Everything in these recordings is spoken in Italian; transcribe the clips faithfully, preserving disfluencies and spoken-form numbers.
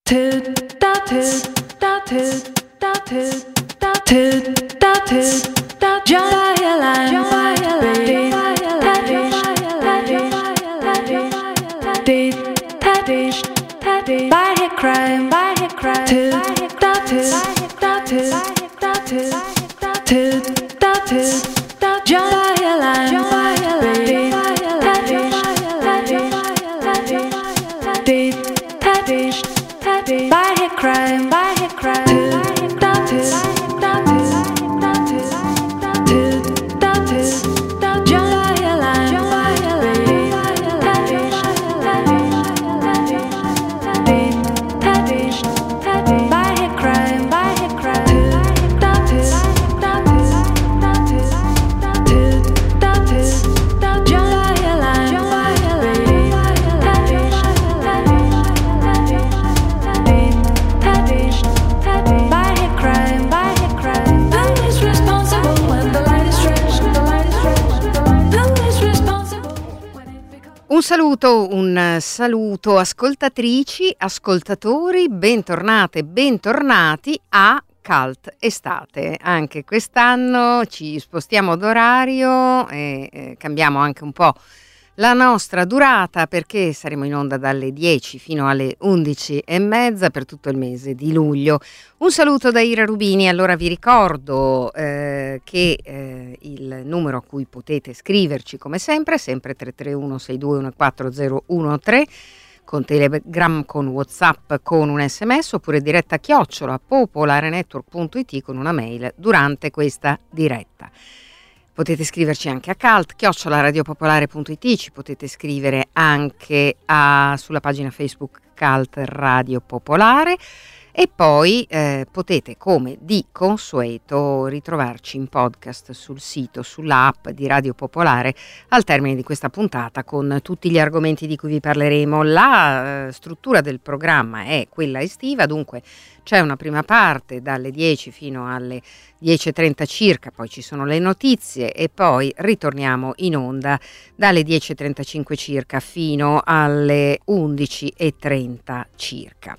Un saluto, un saluto ascoltatrici, ascoltatori, bentornate, bentornati a Cult Estate. Anche quest'anno ci spostiamo d'orario e eh, cambiamo anche un po' la nostra durata, perché saremo in onda dalle dieci fino alle undici e mezza per tutto il mese di luglio. Un saluto da Ira Rubini. Allora vi ricordo eh, che eh, il numero a cui potete scriverci come sempre è sempre tre tre uno sei due uno quattro zero uno tre, con Telegram, con WhatsApp, con un sms, oppure diretta chiocciola popolarenetwork punto it con una mail durante questa diretta. Potete scriverci anche a cult chiocciola radiopopolare punto it, ci potete scrivere anche a, sulla pagina Facebook Cult Radio Popolare, e poi eh, potete, come di consueto, ritrovarci in podcast sul sito, sull'app di Radio Popolare al termine di questa puntata, con tutti gli argomenti di cui vi parleremo. La eh, struttura del programma è quella estiva, dunque c'è una prima parte dalle dieci fino alle dieci e trenta circa, poi ci sono le notizie e poi ritorniamo in onda dalle dieci e trentacinque circa fino alle undici e trenta circa.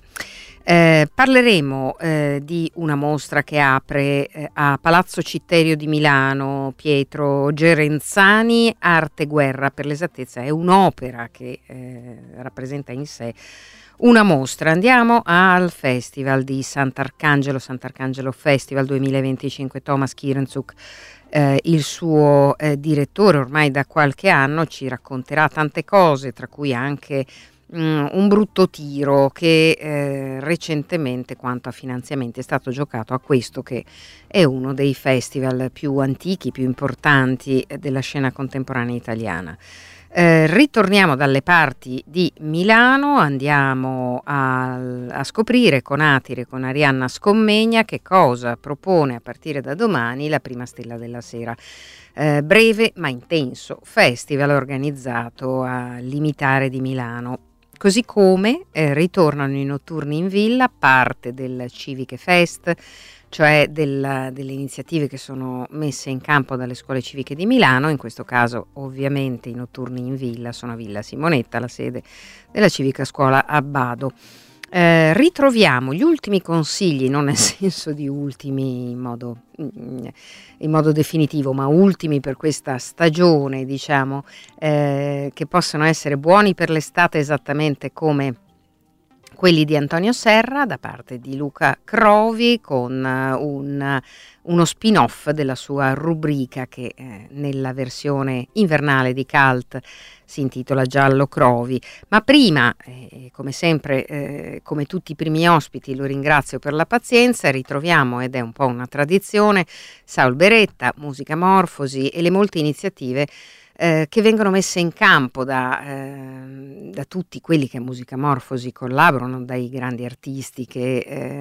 Eh, parleremo eh, di una mostra che apre eh, a Palazzo Citterio di Milano, Pietro Gerenzani, Arte Guerra, per l'esattezza è un'opera che eh, rappresenta in sé una mostra. Andiamo al Festival di Sant'Arcangelo, Sant'Arcangelo Festival duemilaventicinque. Thomas Kirenzuk, eh, il suo eh, direttore ormai da qualche anno, ci racconterà tante cose, tra cui anche Mm, un brutto tiro che eh, recentemente, quanto a finanziamenti, è stato giocato a questo che è uno dei festival più antichi, più importanti della scena contemporanea italiana. Eh, ritorniamo dalle parti di Milano, andiamo a, a scoprire con Atire, con Arianna Scommegna, che cosa propone a partire da domani la Prima Stella della Sera. Eh, breve ma intenso festival organizzato a Limitare di Milano. Così come eh, ritornano i notturni in villa, parte del Civiche Fest, cioè del, delle iniziative che sono messe in campo dalle scuole civiche di Milano. In questo caso ovviamente i notturni in villa sono a Villa Simonetta, la sede della Civica Scuola Abbado. Eh, ritroviamo gli ultimi consigli, non nel senso di ultimi in modo, in modo definitivo, ma ultimi per questa stagione, diciamo, eh, che possono essere buoni per l'estate esattamente come quelli di Antonio Serra, da parte di Luca Crovi, con uh, un, uno spin-off della sua rubrica che eh, nella versione invernale di Cult si intitola Giallo Crovi. Ma prima, eh, come sempre, eh, come tutti i primi ospiti, lo ringrazio per la pazienza, ritroviamo, ed è un po' una tradizione, Saul Beretta, Musica Morfosi e le molte iniziative Eh, che vengono messe in campo da, eh, da tutti quelli che a Musica Morfosi collaborano, dai grandi artisti che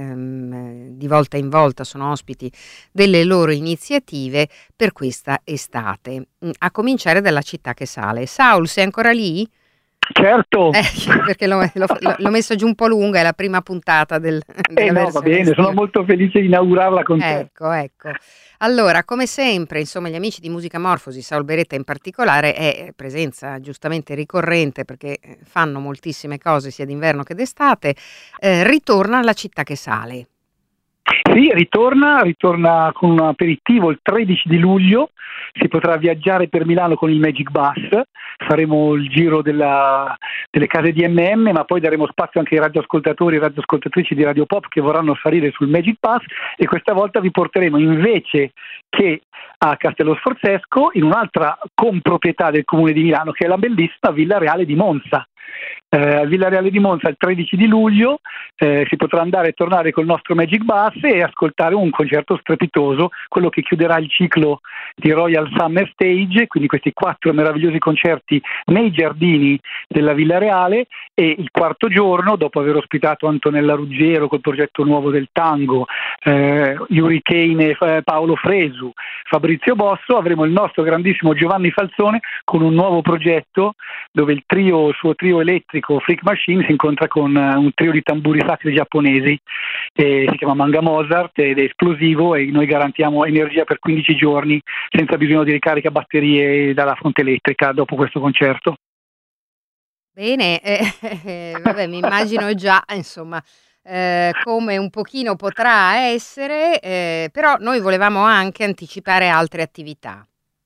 ehm, di volta in volta sono ospiti delle loro iniziative per questa estate, a cominciare dalla Città che sale. Saul, sei ancora lì? Certo. Eh, perché l'ho, l'ho, l'ho messo giù un po' lunga, è la prima puntata del, della Eh no, va bene, estiva. sono molto felice di inaugurarla con te. Ecco, ecco. Allora, come sempre, insomma, gli amici di Musica Morfosi, Saul Beretta in particolare, è presenza giustamente ricorrente perché fanno moltissime cose sia d'inverno che d'estate, eh, ritorna alla città che sale. Sì, ritorna, ritorna con un aperitivo il tredici di luglio, si potrà viaggiare per Milano con il Magic Bus, faremo il giro della, delle case di M M, ma poi daremo spazio anche ai radioascoltatori e radioascoltatrici di Radio Pop che vorranno salire sul Magic Bus, e questa volta vi porteremo invece che a Castello Sforzesco in un'altra comproprietà del Comune di Milano, che è la bellissima Villa Reale di Monza. Eh, Villa Reale di Monza il tredici di luglio eh, si potrà andare e tornare col nostro Magic Bus e ascoltare un concerto strepitoso, quello che chiuderà il ciclo di Royal Summer Stage, quindi questi quattro meravigliosi concerti nei giardini della Villa Reale, e il quarto giorno, dopo aver ospitato Antonella Ruggero col progetto nuovo del tango, eh, Hurricane, eh, Paolo Fresu, Fabrizio Bosso, avremo il nostro grandissimo Giovanni Falzone con un nuovo progetto dove il trio, il suo trio elettrico Freak Machine si incontra con un trio di tamburi sacri giapponesi, eh, si chiama Manga Mozart ed è esplosivo, e noi garantiamo energia per quindici giorni senza bisogno di ricarica batterie dalla fonte elettrica dopo questo concerto. Bene, eh, eh, vabbè, mi immagino già, insomma, eh, come un pochino potrà essere, eh, però noi volevamo anche anticipare altre attività.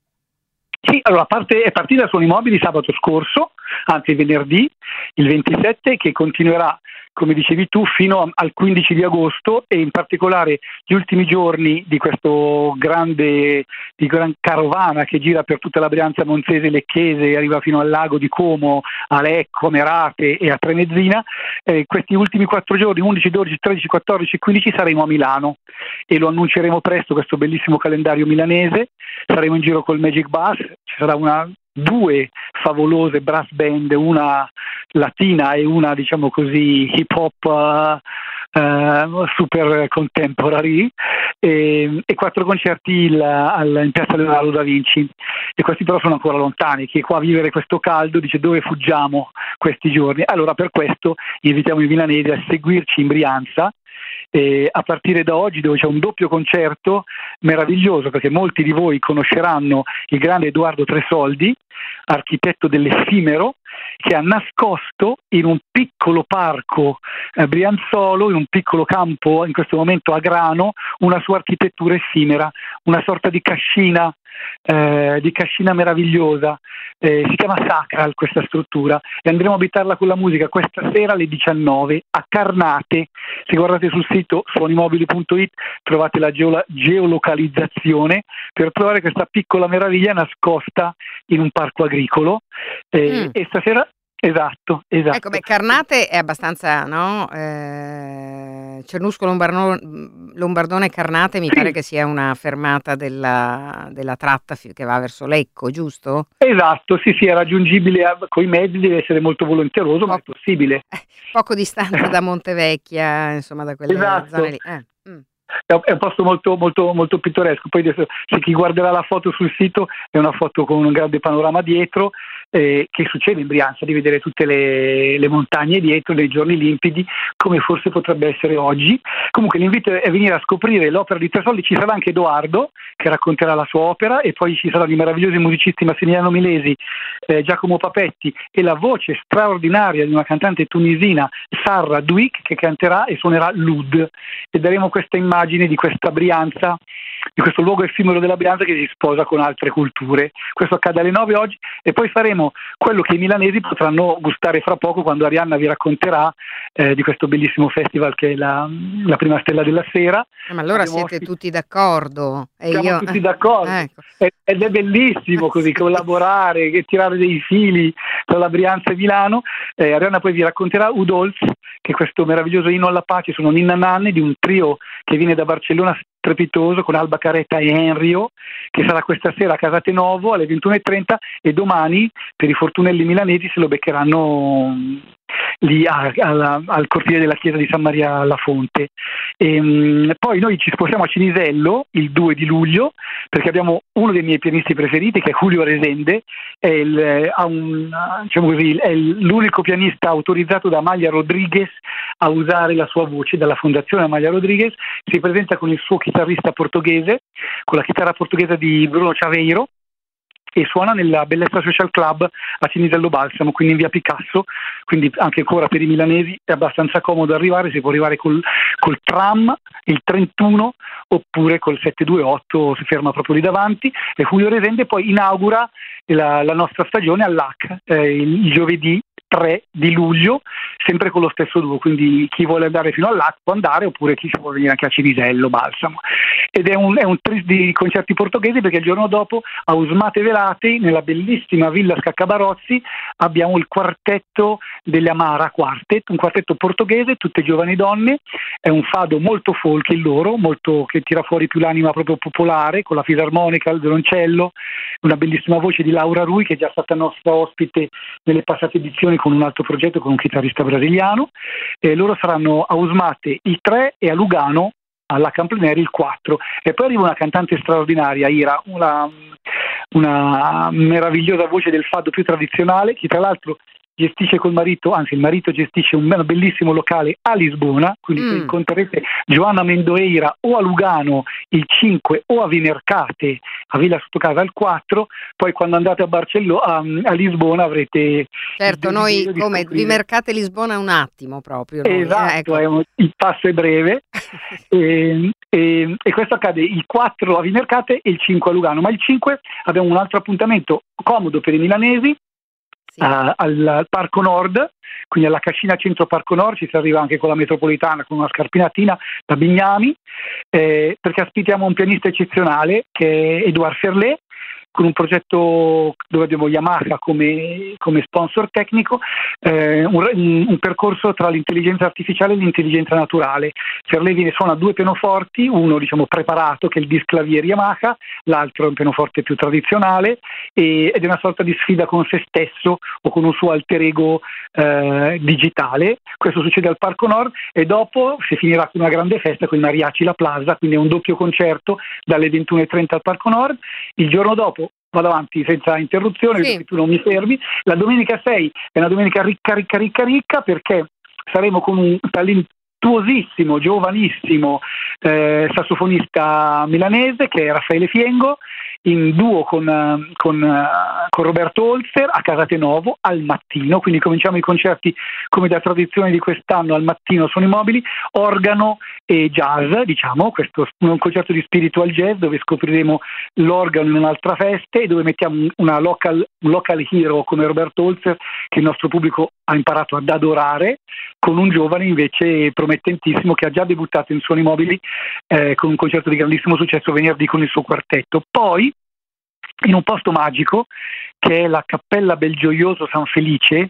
Sì, allora a parte, è partita Suoni Mobili sabato scorso, anzi venerdì, il ventisette, che continuerà, come dicevi tu, fino al quindici di agosto, e in particolare gli ultimi giorni di questo grande di gran carovana che gira per tutta la Brianza Monzese e Lecchese, arriva fino al lago di Como, a Lecco, a Merate e a Tremezzina. Eh, questi ultimi quattro giorni, undici, dodici, tredici, quattordici e quindici, saremo a Milano e lo annunceremo presto, questo bellissimo calendario milanese. Saremo in giro col Magic Bus, ci sarà una due favolose brass band, una latina e una, diciamo così, hip hop uh, uh, super contemporary, e, e quattro concerti il, al, in piazza Leonardo da Vinci, e questi però sono ancora lontani. Chi è qua a vivere questo caldo dice: dove fuggiamo questi giorni? Allora, per questo invitiamo i milanesi a seguirci in Brianza, Eh, a partire da oggi, dove c'è un doppio concerto meraviglioso, perché molti di voi conosceranno il grande Edoardo Tresoldi, architetto dell'effimero, che ha nascosto in un piccolo parco eh, brianzolo, in un piccolo campo in questo momento a grano, una sua architettura effimera, una sorta di cascina eh, di cascina meravigliosa. Eh, si chiama Sacral questa struttura, e andremo a abitarla con la musica questa sera alle diciannove a Carnate. Se guardate sul sito suonimobili punto it trovate la geolo- geolocalizzazione per trovare questa piccola meraviglia nascosta in un parco agricolo, eh, Mm. e stasera esatto, esatto. Ecco, beh, Carnate è abbastanza, no? Eh, Cernusco Lombarno- Lombardone Carnate mi Sì. pare che sia una fermata della, della tratta fi- che va verso Lecco, giusto? Esatto, sì, sì, è raggiungibile con i mezzi, deve essere molto volenteroso, ma è possibile. Poco distante da Montevecchia, insomma, da quelle Esatto. zone lì. Eh, mm. È un posto molto, molto, molto pittoresco. Poi adesso, se chi guarderà la foto sul sito, è una foto con un grande panorama dietro. Eh, che succede in Brianza, di vedere tutte le, le montagne dietro nei giorni limpidi, come forse potrebbe essere oggi. Comunque l'invito è a venire a scoprire l'opera di Tresoldi. Ci sarà anche Edoardo che racconterà la sua opera, e poi ci saranno i meravigliosi musicisti Massimiliano Milesi, eh, Giacomo Papetti, e la voce straordinaria di una cantante tunisina, Sarra Douik, che canterà e suonerà l'oud, e daremo questa immagine di questa Brianza, di questo luogo effimero della Brianza che si sposa con altre culture. Questo accade alle nove oggi, e poi faremo quello che i milanesi potranno gustare fra poco, quando Arianna vi racconterà eh, di questo bellissimo festival che è la, la prima stella della sera. Eh, ma allora Abbiamo siete ospiti- tutti d'accordo? E Siamo io... tutti d'accordo. Ecco. Ed è bellissimo così Sì. collaborare e tirare dei fili tra la Brianza e Milano. Eh, Arianna poi vi racconterà Udolz, che è questo meraviglioso inno alla pace. Sono Ninna Nanni, di un trio che viene da Barcellona, strepitoso con Alba Caretta e Enrio, che sarà questa sera a Casate Novo alle ventuno e trenta, e domani per i fortunelli milanesi se lo beccheranno lì a, a, al cortile della chiesa di San Maria alla Fonte. E, um, poi noi ci spostiamo a Cinisello il due di luglio, perché abbiamo uno dei miei pianisti preferiti, che è Julio Resende, è, il, ha un, diciamo così, è l'unico pianista autorizzato da Amalia Rodriguez a usare la sua voce, dalla fondazione Amalia Rodriguez. Si presenta con il suo chitarrista portoghese, con la chitarra portoghese di Bruno Chaveiro, e suona nella Bellezza Social Club a Cinisello Balsamo, quindi in via Picasso, quindi anche ancora per i milanesi è abbastanza comodo arrivare, si può arrivare col, col tram, il trentuno, oppure col settecentoventotto, si ferma proprio lì davanti, e Julio Resende poi inaugura la, la nostra stagione all'A C, eh, il, il giovedì tre di luglio, sempre con lo stesso duo, quindi chi vuole andare fino all'A C può andare, oppure chi vuole venire anche a Cinisello Balsamo. Ed è un, è un tris di concerti portoghesi, perché il giorno dopo a Usmate Velati, nella bellissima Villa Scaccabarozzi, abbiamo il quartetto delle Amara Quartet, un quartetto portoghese, tutte giovani donne. È un fado molto folk il loro, molto, che tira fuori più l'anima proprio popolare, con la fisarmonica, il violoncello, una bellissima voce di Laura Rui, che è già stata nostra ospite nelle passate edizioni con un altro progetto, con un chitarrista brasiliano. E loro saranno a Usmate il tre e a Lugano alla Camplineri il quattro, e poi arriva una cantante straordinaria, Ira, una, una meravigliosa voce del fado più tradizionale, che tra l'altro gestisce col marito, anzi il marito gestisce un bellissimo locale a Lisbona, quindi mm. se incontrerete Joanna Mendoeira o a Lugano il cinque o a Vimercate a Villa Sottocasa il quattro, poi quando andate a Barcellona, a, a Lisbona avrete... Certo, noi come Vimercate Lisbona un attimo proprio. Noi. Esatto, eh, ecco. è un, il passo è breve e, e, e questo accade il quattro a Vimercate e il cinque a Lugano, ma il cinque abbiamo un altro appuntamento comodo per i milanesi. Sì. Uh, al Parco Nord, quindi alla Cascina Centro Parco Nord, ci si arriva anche con la metropolitana, con una scarpinatina da Bignami, eh, perché ospitiamo un pianista eccezionale che è Edouard Ferlet, con un progetto dove abbiamo Yamaha come, come sponsor tecnico, eh, un, un percorso tra l'intelligenza artificiale e l'intelligenza naturale. Ferlet viene suona due pianoforti, uno diciamo preparato che è il disclavier Yamaha, l'altro è un pianoforte più tradizionale, e, ed è una sorta di sfida con se stesso o con un suo alter ego eh, digitale. Questo succede al Parco Nord, e dopo si finirà con una grande festa con i Mariachi La Plaza, quindi è un doppio concerto dalle ventuno e trenta al Parco Nord. Il giorno dopo vado avanti senza interruzione, sì. Perché tu non mi fermi. La domenica sei è una domenica ricca, ricca, ricca, ricca, perché saremo con un talentuosissimo, giovanissimo eh, sassofonista milanese che è Raffaele Fiengo, in duo con, con, con Roberto Holzer a Casate Novo al mattino, quindi cominciamo i concerti come da tradizione di quest'anno, al mattino sono i mobili, organo e jazz, diciamo, questo è un concerto di spiritual jazz dove scopriremo l'organo in un'altra festa e dove mettiamo una local, un local hero come Roberto Holzer, che il nostro pubblico ha imparato ad adorare, con un giovane invece promettentissimo che ha già debuttato in Suoni Mobili eh, con un concerto di grandissimo successo venerdì con il suo quartetto. Poi in un posto magico che è la Cappella Belgioioso San Felice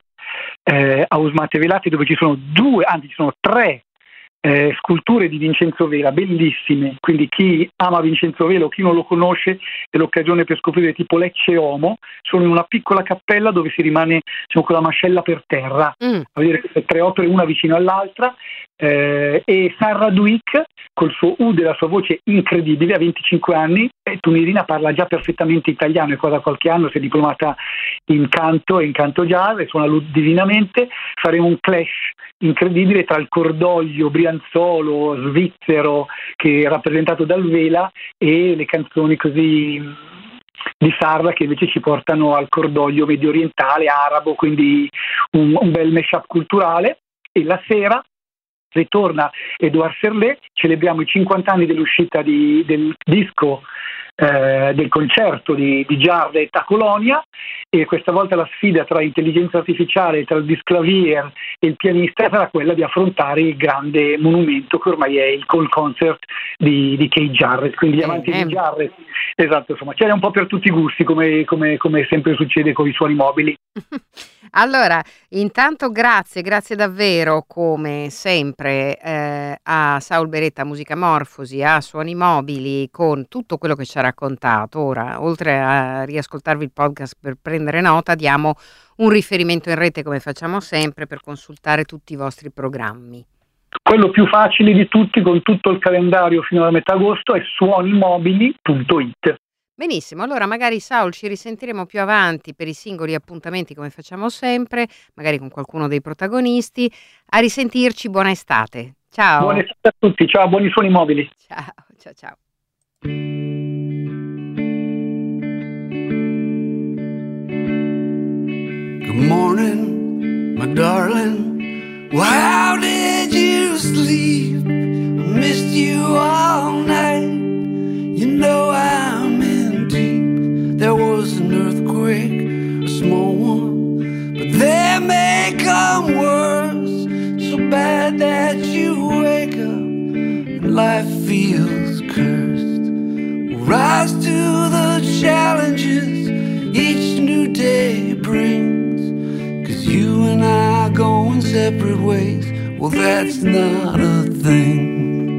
eh, a Usmate Velati, dove ci sono due, anzi ci sono tre Eh, sculture di Vincenzo Vela, bellissime, quindi chi ama Vincenzo Vela o chi non lo conosce è l'occasione per scoprire, tipo Lecce Homo, sono in una piccola cappella dove si rimane diciamo, con la mascella per terra, mm. a vedere queste tre opere una vicino all'altra, eh, e Sarah Duick col suo U della sua voce incredibile, ha venticinque anni, e Tunirina parla già perfettamente italiano, è qua da qualche anno, si è diplomata in canto e in canto jazz e suona divinamente. Faremo un clash incredibile tra il cordoglio brianzolo svizzero che è rappresentato dal Vela e le canzoni così di Sarra che invece ci portano al cordoglio medio orientale, arabo, quindi un, un bel mashup culturale. E la sera ritorna Edouard Ferlet, celebriamo i cinquanta anni dell'uscita di, del disco eh, del concerto di, di Jarrett a Colonia, e questa volta la sfida tra intelligenza artificiale, tra il disclavier e il pianista sarà quella di affrontare il grande monumento che ormai è il Call Concert di, di Keith Jarrett, quindi gli amanti eh. di Jarrett, esatto, insomma c'è un po' per tutti i gusti, come, come, come sempre succede con i suoni mobili. Allora, intanto grazie, grazie davvero come sempre eh, a Saul Beretta Musicamorfosi, a Suoni Mobili, con tutto quello che ci ha raccontato. Ora, oltre a riascoltarvi il podcast per prendere nota, diamo un riferimento in rete come facciamo sempre per consultare tutti i vostri programmi. Quello più facile di tutti, con tutto il calendario fino alla metà agosto, è suonimobili punto it. Benissimo, allora magari Saul ci risentiremo più avanti per i singoli appuntamenti come facciamo sempre, magari con qualcuno dei protagonisti. A risentirci, buona estate. Ciao. Buona estate a tutti, ciao, buoni suoni mobili. Ciao, ciao, ciao. Good morning, my darling. Well, how did you sleep? I missed you all night. You know I'm in deep. There was an earthquake, a small one, but they may come worse. So bad that you wake up and life feels cursed. We'll rise to the challenges each new day brings. 'Cause you and I go in separate ways. Well, that's not a thing.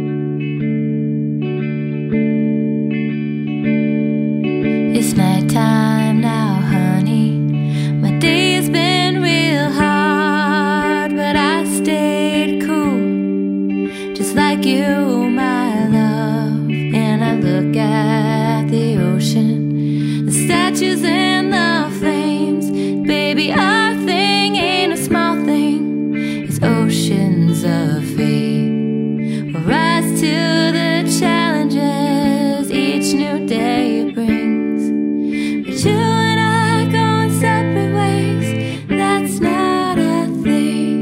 It's nighttime now, honey. My day has been real hard, but I stayed cool, just like you, my love. And I look at the ocean, the statues and the flames. Baby, our thing ain't a small thing, it's oceans of fate. We'll rise to the challenges each new day brings. You and I go in separate ways, that's not a thing.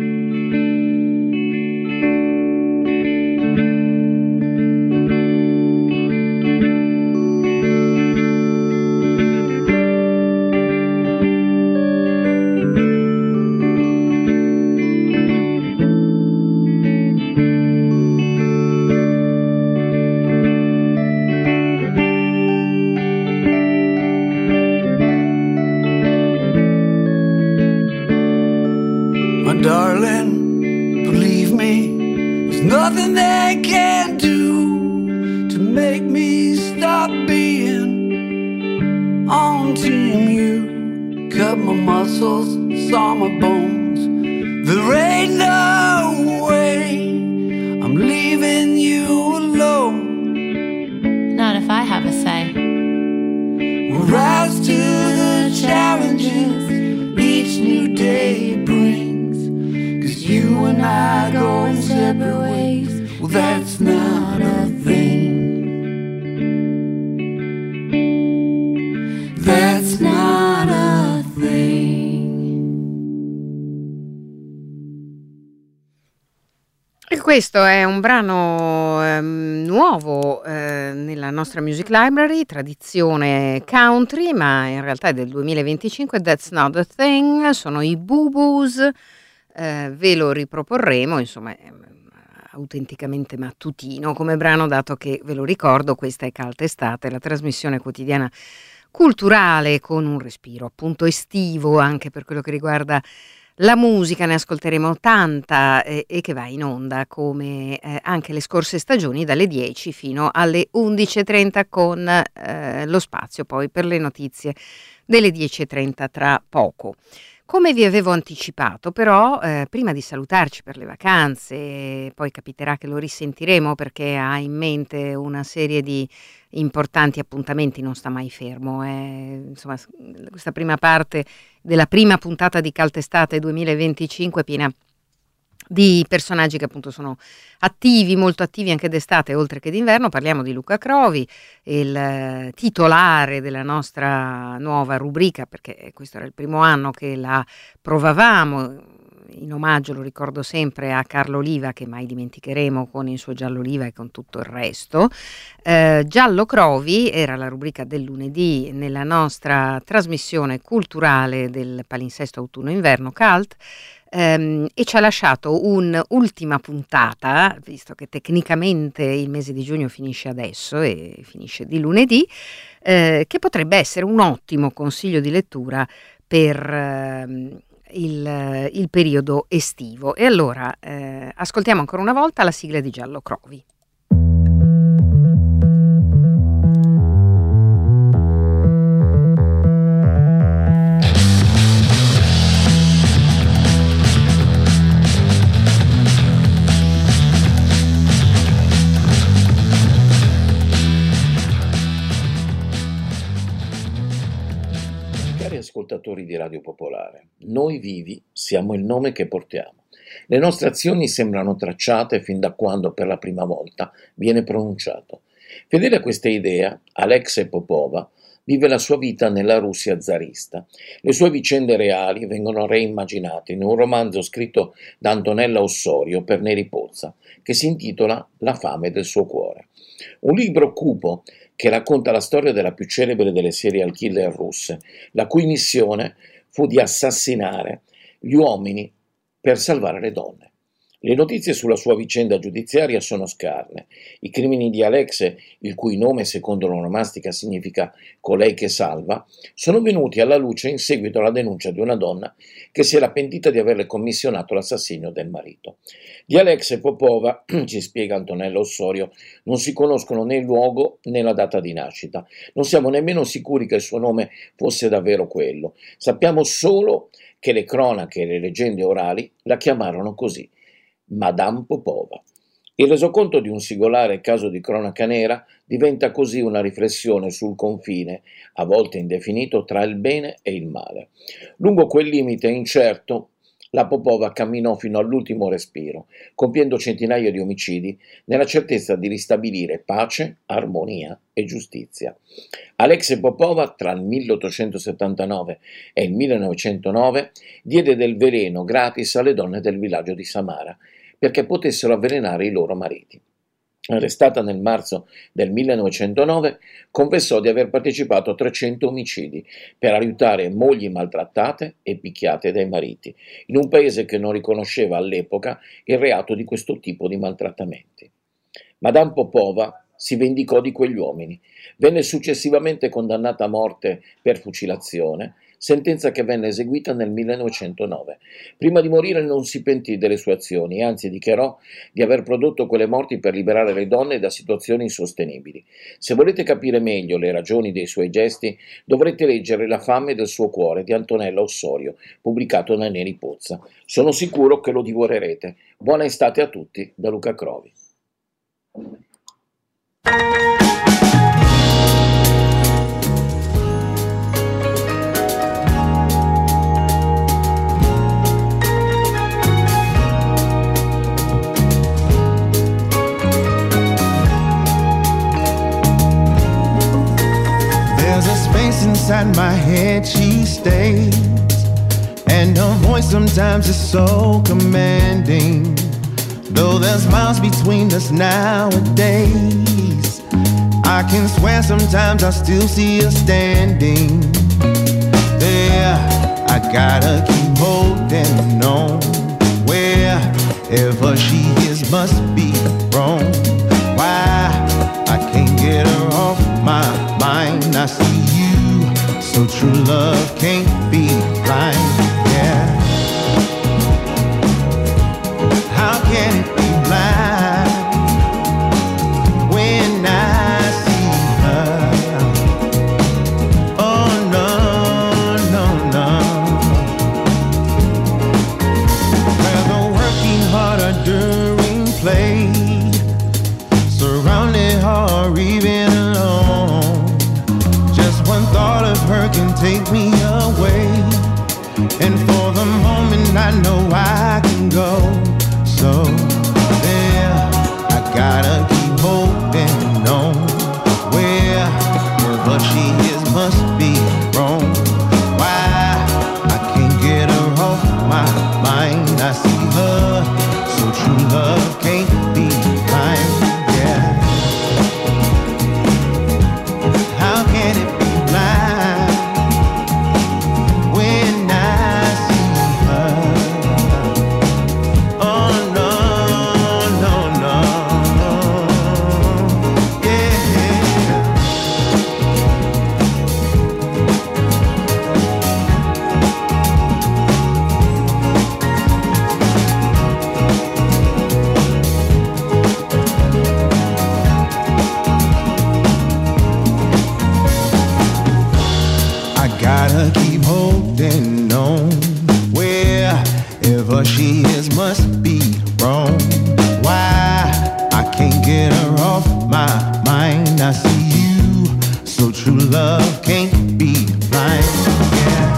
Darling, believe me, there's nothing they can do to make me stop being on team you. Cut my muscles, saw my bones, there ain't no way I'm leaving you alone. Not if I have a say. We'll rise to the challenges each new day brings. You and I go in separate ways. Well, that's not a thing. That's not a thing. E questo è un brano ehm, nuovo eh, nella nostra Music Library, tradizione country, ma in realtà è del duemilaventicinque. That's not a thing. Sono i Boo Boos. Eh, ve lo riproporremo, insomma è autenticamente mattutino come brano, dato che, ve lo ricordo, questa è Cult Estate, la trasmissione quotidiana culturale con un respiro appunto estivo anche per quello che riguarda la musica. Ne ascolteremo tanta eh, e che va in onda come eh, anche le scorse stagioni, dalle dieci fino alle undici e trenta, con eh, lo spazio poi per le notizie delle dieci e trenta tra poco. Come vi avevo anticipato, però, eh, prima di salutarci per le vacanze, poi capiterà che lo risentiremo perché ha in mente una serie di importanti appuntamenti, non sta mai fermo. Eh. Insomma, questa prima parte della prima puntata di Cult Estate duemilaventicinque è piena di personaggi che appunto sono attivi, molto attivi anche d'estate oltre che d'inverno. Parliamo di Luca Crovi, il titolare della nostra nuova rubrica, perché questo era il primo anno che la provavamo in omaggio, lo ricordo sempre, a Carlo Oliva, che mai dimenticheremo con il suo Giallo Oliva e con tutto il resto. Eh, Giallo Crovi era la rubrica del lunedì nella nostra trasmissione culturale del palinsesto autunno-inverno Cult, ehm, e ci ha lasciato un'ultima puntata, visto che tecnicamente il mese di giugno finisce adesso e finisce di lunedì, eh, che potrebbe essere un ottimo consiglio di lettura per ehm, il, il periodo estivo. E allora eh, ascoltiamo ancora una volta la sigla di Giallo Crovi. Ascoltatori di Radio Popolare, noi vivi siamo il nome che portiamo. Le nostre azioni sembrano tracciate fin da quando per la prima volta viene pronunciato. Fedele a questa idea, Alexei Popova vive la sua vita nella Russia zarista. Le sue vicende reali vengono reimmaginate in un romanzo scritto da Antonella Ossorio per Neri Pozza, che si intitola La fame del suo cuore. Un libro cupo che racconta la storia della più celebre delle serial killer russe, la cui missione fu di assassinare gli uomini per salvare le donne. Le notizie sulla sua vicenda giudiziaria sono scarne. I crimini di Alexei, il cui nome secondo l'onomastica significa colei che salva, sono venuti alla luce in seguito alla denuncia di una donna che si era pentita di averle commissionato l'assassinio del marito. Di Alexei Popova, ci spiega Antonella Ossorio, non si conoscono né il luogo né la data di nascita. Non siamo nemmeno sicuri che il suo nome fosse davvero quello. Sappiamo solo che le cronache e le leggende orali la chiamarono così, Madame Popova. Il resoconto di un singolare caso di cronaca nera diventa così una riflessione sul confine, a volte indefinito, tra il bene e il male. Lungo quel limite incerto, la Popova camminò fino all'ultimo respiro, compiendo centinaia di omicidi nella certezza di ristabilire pace, armonia e giustizia. Alexei Popova, tra il milleottocentosettantanove e il millenovecentonove, diede del veleno gratis alle donne del villaggio di Samara, perché potessero avvelenare i loro mariti. Arrestata nel marzo del millenovecentonove, confessò di aver partecipato a trecento omicidi per aiutare mogli maltrattate e picchiate dai mariti, in un paese che non riconosceva all'epoca il reato di questo tipo di maltrattamenti. Madame Popova si vendicò di quegli uomini, venne successivamente condannata a morte per fucilazione, sentenza che venne eseguita nel millenovecentonove. Prima di morire non si pentì delle sue azioni, anzi dichiarò di aver prodotto quelle morti per liberare le donne da situazioni insostenibili. Se volete capire meglio le ragioni dei suoi gesti, dovrete leggere La fame del suo cuore di Antonella Ossorio, pubblicato da Neri Pozza. Sono sicuro che lo divorerete. Buona estate a tutti da Luca Crovi. Inside my head she stays, and her voice sometimes is so commanding. Though there's miles between us nowadays, I can swear sometimes I still see her standing there. I gotta keep holding on. Wherever she is must be wrong. Why I can't get her off my mind. I see you, so true love can't be blind, yeah. How can it be blind when I see her? Oh no, no, no. Whether working hard or during play, surrounded or even alone, just one thought of her can take me away. And for the moment I know I can go. So there, I gotta keep holding on. Wherever she is must be wrong. Why I can't get her off my mind. I love can't be blind. Yeah. How can it be blind when I see her? Oh no, no, no. Gotta keep holding on. Wherever she is must be wrong. Why I can't get her off my mind. I see you, so true love can't be blind. Yeah.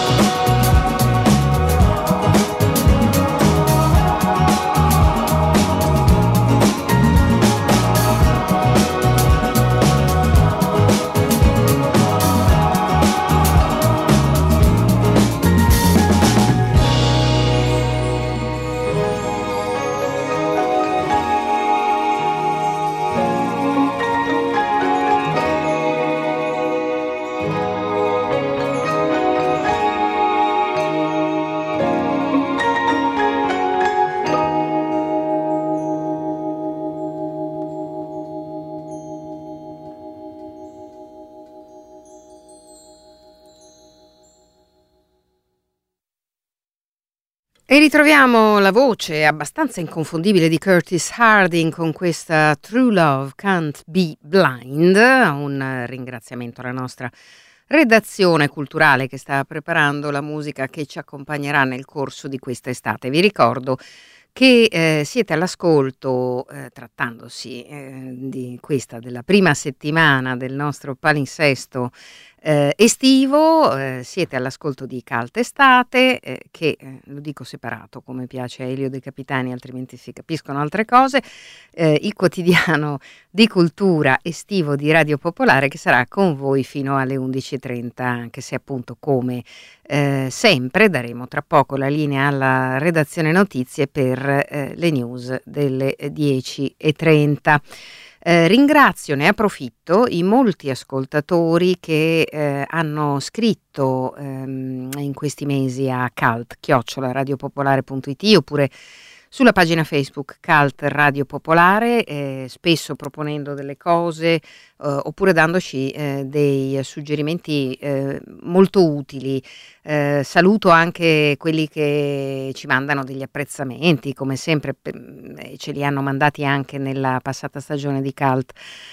E ritroviamo la voce abbastanza inconfondibile di Curtis Harding con questa True Love Can't Be Blind. Un ringraziamento alla nostra redazione culturale che sta preparando la musica che ci accompagnerà nel corso di questa estate. Vi ricordo che eh, siete all'ascolto, eh, trattandosi eh, di questa, della prima settimana del nostro palinsesto eh, estivo, eh, siete all'ascolto di Cult Estate, eh, che eh, lo dico separato come piace a Elio De Capitani, altrimenti si capiscono altre cose, eh, il quotidiano di cultura estivo di Radio Popolare, che sarà con voi fino alle undici e trenta, anche se appunto come eh, sempre daremo tra poco la linea alla redazione notizie per eh, le news delle dieci e trenta. Eh, ringrazio, ne approfitto, i molti ascoltatori che eh, hanno scritto ehm, in questi mesi a cult chiocciola radiopopolare punto it oppure sulla pagina Facebook Cult Radio Popolare, eh, spesso proponendo delle cose eh, oppure dandoci eh, dei suggerimenti eh, molto utili. Eh, saluto anche quelli che ci mandano degli apprezzamenti, come sempre eh, ce li hanno mandati anche nella passata stagione di Cult.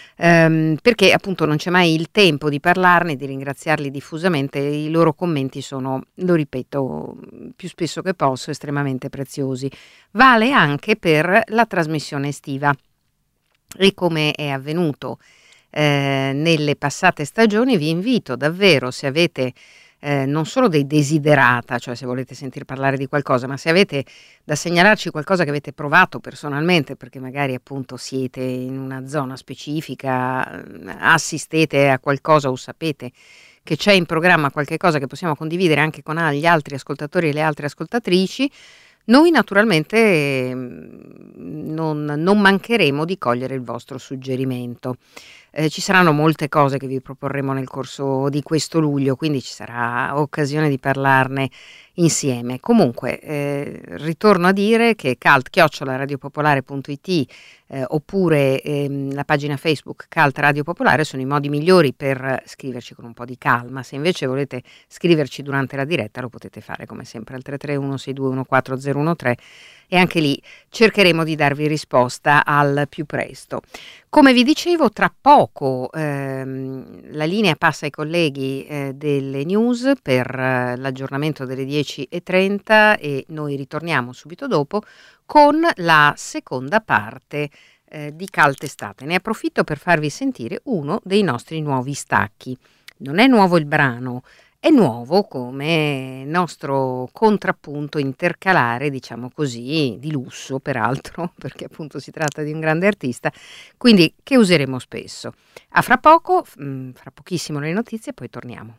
Um, perché appunto non c'è mai il tempo di parlarne, di ringraziarli diffusamente. I loro commenti sono, lo ripeto più spesso che posso, estremamente preziosi. Vale anche per la trasmissione estiva, e come è avvenuto eh, nelle passate stagioni vi invito davvero, se avete Eh, non solo dei desiderata, cioè se volete sentir parlare di qualcosa, ma se avete da segnalarci qualcosa che avete provato personalmente, perché magari appunto siete in una zona specifica, assistete a qualcosa o sapete che c'è in programma qualche cosa che possiamo condividere anche con gli altri ascoltatori e le altre ascoltatrici, noi naturalmente non, non mancheremo di cogliere il vostro suggerimento. Eh, ci saranno molte cose che vi proporremo nel corso di questo luglio, quindi ci sarà occasione di parlarne insieme. Comunque eh, ritorno a dire che cult chiocciola radiopopolare punto it eh, oppure ehm, la pagina Facebook Cult Radio Popolare sono i modi migliori per scriverci con un po' di calma. Se invece volete scriverci durante la diretta lo potete fare come sempre al tre tre uno sei due uno quattro zero uno tre e anche lì cercheremo di darvi risposta al più presto. Come vi dicevo, tra poco ehm, la linea passa ai colleghi eh, delle news per eh, l'aggiornamento delle dieci e trenta e noi ritorniamo subito dopo con la seconda parte eh, di Cult Estate. Ne approfitto per farvi sentire uno dei nostri nuovi stacchi. Non è nuovo il brano, è nuovo come nostro contrappunto intercalare, diciamo così, di lusso peraltro, perché appunto si tratta di un grande artista, quindi che useremo spesso. A fra poco, mh, fra pochissimo le notizie, poi torniamo.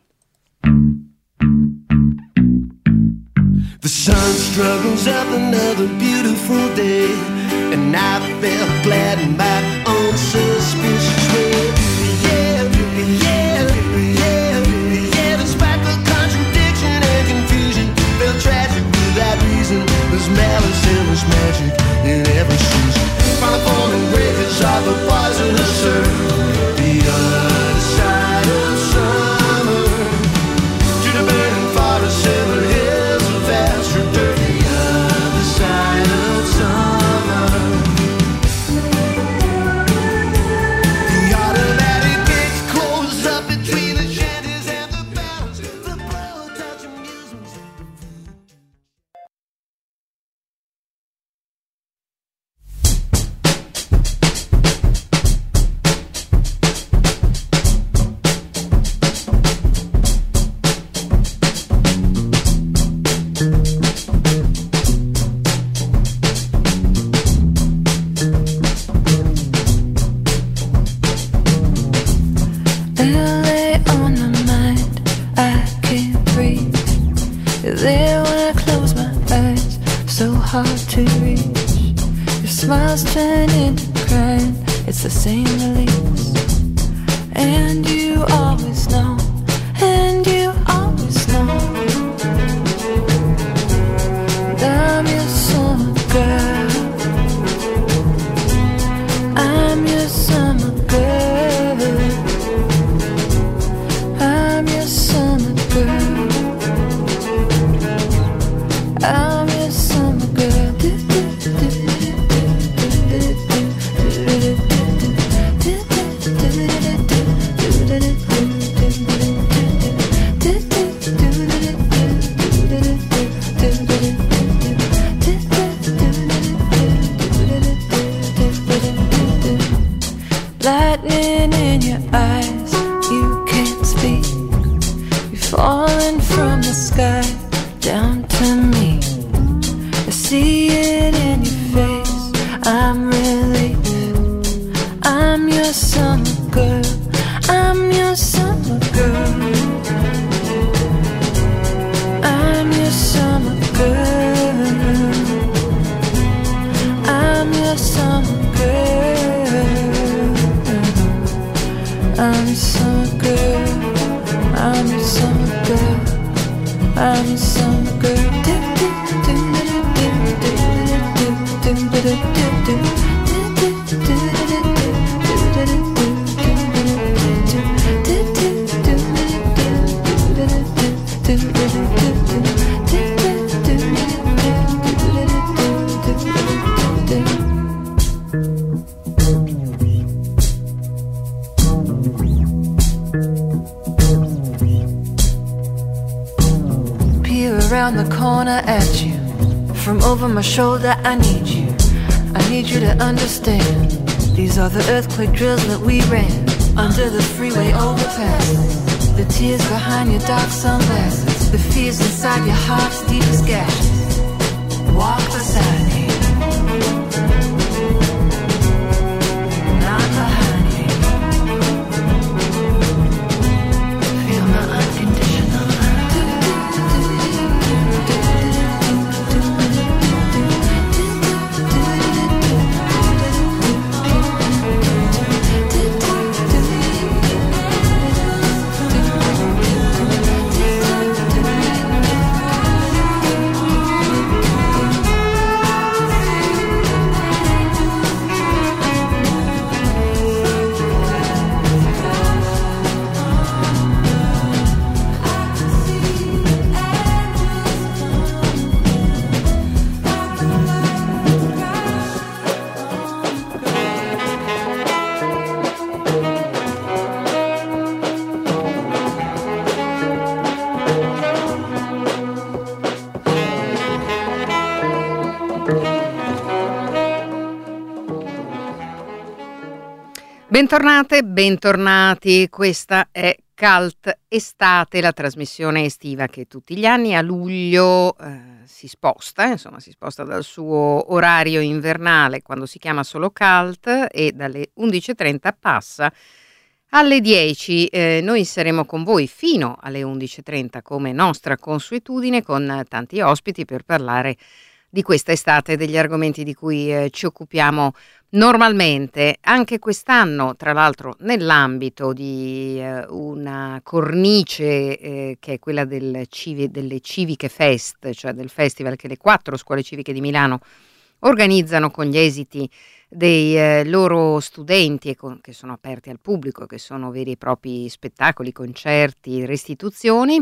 The sun struggles up another beautiful day. at my own suspicious way. Yeah, yeah, yeah, yeah. Despite the contradiction and confusion, felt tragic without reason. There's malice and there's magic in every season. Final form and breakers of the poisonous earth. The other side of summer, to the burning forest, seven hills of astral dirt. The other side of summer. The automatic gates close up between the shanties and the battles. The blood touch amusements. L A on my mind, I can't breathe. You're there when I close my eyes, so hard to reach. Your smiles turn into crying, it's the same release. And you always know, and you always know that I'm your summer girl. I'm your summer girl. I'm your summer girl. I'm your summer girl. Lightning in your eyes, you can't speak. You're falling from the sky down to me. I see it in your face, I'm relief. I'm your summer girl, I'm your summer girl. I'm your summer girl. I'm your summer girl. I'm your summer girl. I'm your summer girl. I'm your summer girl. Peer around the corner at you. From over my shoulder, I need you. I need you to understand. These are the earthquake drills that we ran under the freeway overpass. The tears behind your dark sunglasses, the fears inside your heart's deepest gashes. Walk beside me, not behind me. Feel my unconditional love. Bentornate, bentornati, questa è Cult Estate, la trasmissione estiva che tutti gli anni a luglio eh, si sposta, insomma si sposta dal suo orario invernale quando si chiama solo Cult e dalle undici e trenta passa alle dieci. Eh, noi saremo con voi fino alle undici e trenta come nostra consuetudine con tanti ospiti per parlare di questa estate, degli argomenti di cui eh, ci occupiamo normalmente. Anche quest'anno, tra l'altro, nell'ambito di eh, una cornice eh, che è quella del Civi- delle Civiche Fest, cioè del festival che le quattro scuole civiche di Milano organizzano con gli esiti dei eh, loro studenti e con, che sono aperti al pubblico, che sono veri e propri spettacoli, concerti, restituzioni.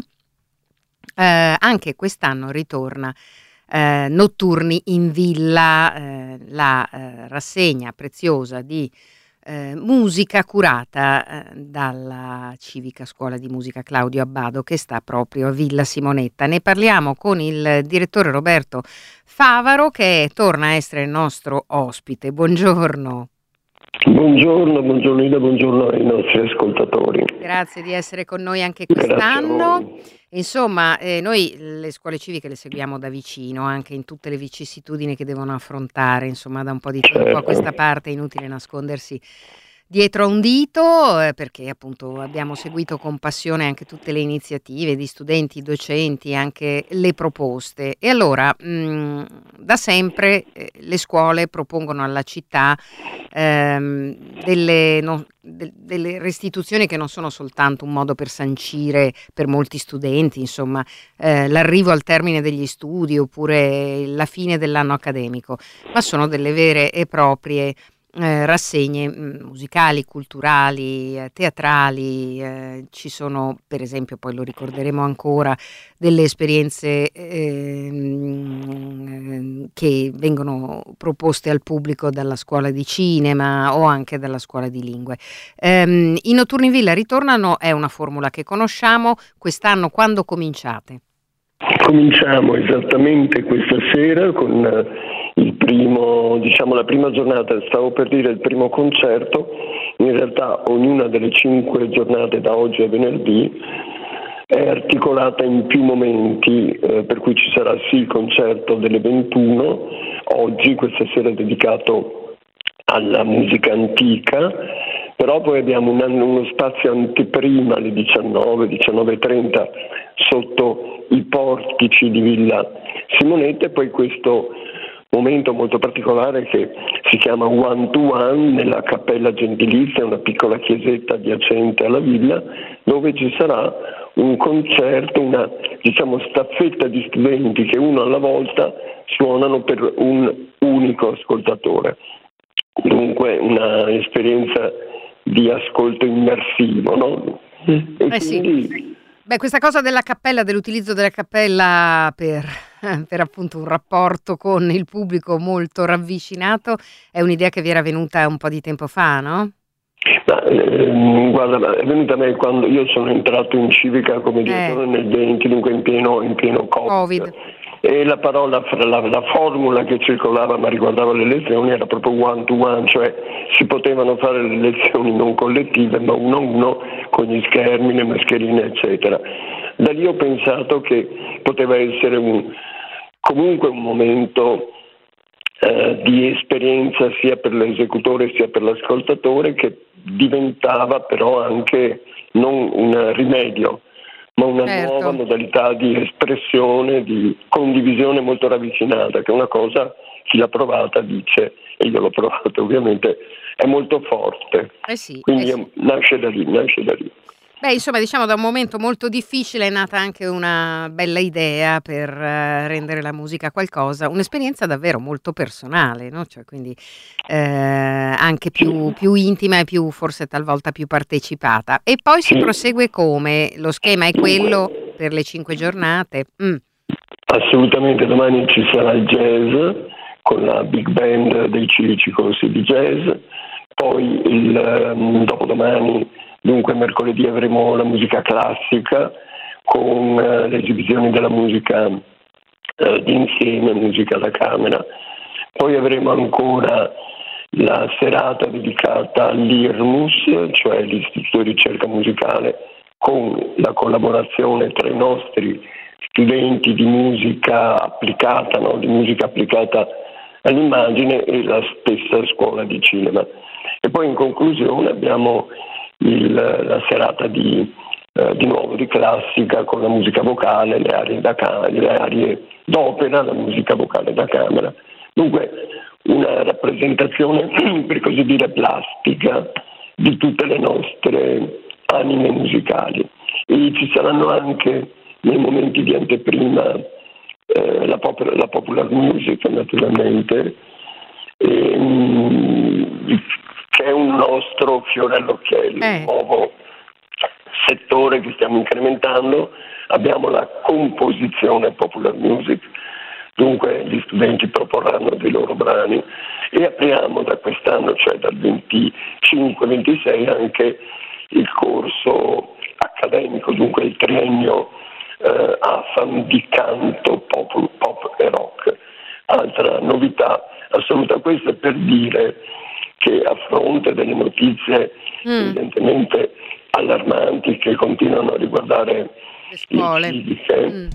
Eh, anche quest'anno ritorna eh, Notturni in Villa, eh, la eh, rassegna preziosa di eh, musica curata eh, dalla Civica Scuola di Musica Claudio Abbado, che sta proprio a Villa Simonetta. Ne parliamo con il direttore Roberto Favaro, che torna a essere il nostro ospite. Buongiorno. Buongiorno, buongiorno Ida, buongiorno ai nostri ascoltatori. Grazie di essere con noi anche quest'anno. Insomma, eh, noi le scuole civiche le seguiamo da vicino, anche in tutte le vicissitudini che devono affrontare, insomma, da un po' di tempo certo. a questa parte è inutile nascondersi dietro a un dito, eh, perché appunto abbiamo seguito con passione anche tutte le iniziative di studenti, docenti, anche le proposte. E allora, mh, da sempre eh, le scuole propongono alla città ehm, delle, no, de- delle restituzioni che non sono soltanto un modo per sancire per molti studenti, insomma, eh, l'arrivo al termine degli studi oppure la fine dell'anno accademico, ma sono delle vere e proprie Eh, rassegne mh, musicali, culturali, eh, teatrali. Eh, ci sono, per esempio, poi lo ricorderemo ancora, delle esperienze eh, mh, che vengono proposte al pubblico dalla scuola di cinema o anche dalla scuola di lingue. Ehm, I Notturni in Villa ritornano, è una formula che conosciamo. Quest'anno quando cominciate? Cominciamo esattamente questa sera con il primo, diciamo la prima giornata, stavo per dire il primo concerto. In realtà ognuna delle cinque giornate da oggi a venerdì è articolata in più momenti, eh, per cui ci sarà sì il concerto delle ventuno, oggi, questa sera dedicato alla musica antica, però poi abbiamo un, uno spazio anteprima alle diciannove, diciannove e trenta sotto i portici di Villa Simonetta, e poi questo momento molto particolare che si chiama One to One nella Cappella Gentilizia, una piccola chiesetta adiacente alla villa, dove ci sarà un concerto, una diciamo staffetta di studenti che uno alla volta suonano per un unico ascoltatore. Dunque una esperienza di ascolto immersivo, no? E eh quindi... sì. Beh, questa cosa della cappella, dell'utilizzo della cappella per, per appunto un rapporto con il pubblico molto ravvicinato, è un'idea che vi era venuta un po' di tempo fa, no? Ma, eh, guarda, è venuta a me quando io sono entrato in civica come direttore eh. nel venti, dunque in pieno, in pieno COVID. COVID. E la parola, la, la formula che circolava ma riguardava le lezioni era proprio one to one, cioè si potevano fare le lezioni non collettive ma uno a uno con gli schermi, le mascherine eccetera. Da lì ho pensato che poteva essere un, comunque un momento eh, di esperienza sia per l'esecutore sia per l'ascoltatore, che diventava però anche non un rimedio ma una certo. nuova modalità di espressione, di condivisione molto ravvicinata, che è una cosa, chi l'ha provata dice, e io l'ho provata ovviamente, è molto forte. Eh sì, Quindi eh sì. nasce da lì, nasce da lì. Beh, insomma, diciamo da un momento molto difficile è nata anche una bella idea per uh, rendere la musica qualcosa, un'esperienza davvero molto personale, no? Cioè, quindi eh, anche più, più intima e più forse talvolta più partecipata. E poi si sì. prosegue come? Lo schema è quello per le cinque giornate? Mm. Assolutamente, domani ci sarà il jazz con la big band dei civici corsi di jazz, poi il um, dopodomani, dunque mercoledì, avremo la musica classica con uh, le esibizioni della musica uh, d'insieme, musica da camera. Poi avremo ancora la serata dedicata all'IRMUS, cioè l'Istituto di Ricerca Musicale, con la collaborazione tra i nostri studenti di musica applicata, no? di musica applicata all'immagine, e la stessa scuola di cinema. E poi in conclusione abbiamo il, la serata di, eh, di nuovo di classica con la musica vocale, le arie, da ca- le arie d'opera, la musica vocale da camera. Dunque una rappresentazione, per così dire, plastica di tutte le nostre anime musicali. E ci saranno anche nei momenti di anteprima eh, la, pop- la popular music, naturalmente, e, mh, che è un nostro fiore all'occhiello, eh. un nuovo settore che stiamo incrementando. Abbiamo la composizione popular music, dunque gli studenti proporranno dei loro brani, e apriamo da quest'anno, cioè dal venticinque ventisei, anche il corso accademico, dunque il triennio eh, A F A M di canto, pop, pop e rock. Altra novità assoluta, questa è per dire che a fronte delle notizie mm. evidentemente allarmanti che continuano a riguardare le scuole, le civiche, mm.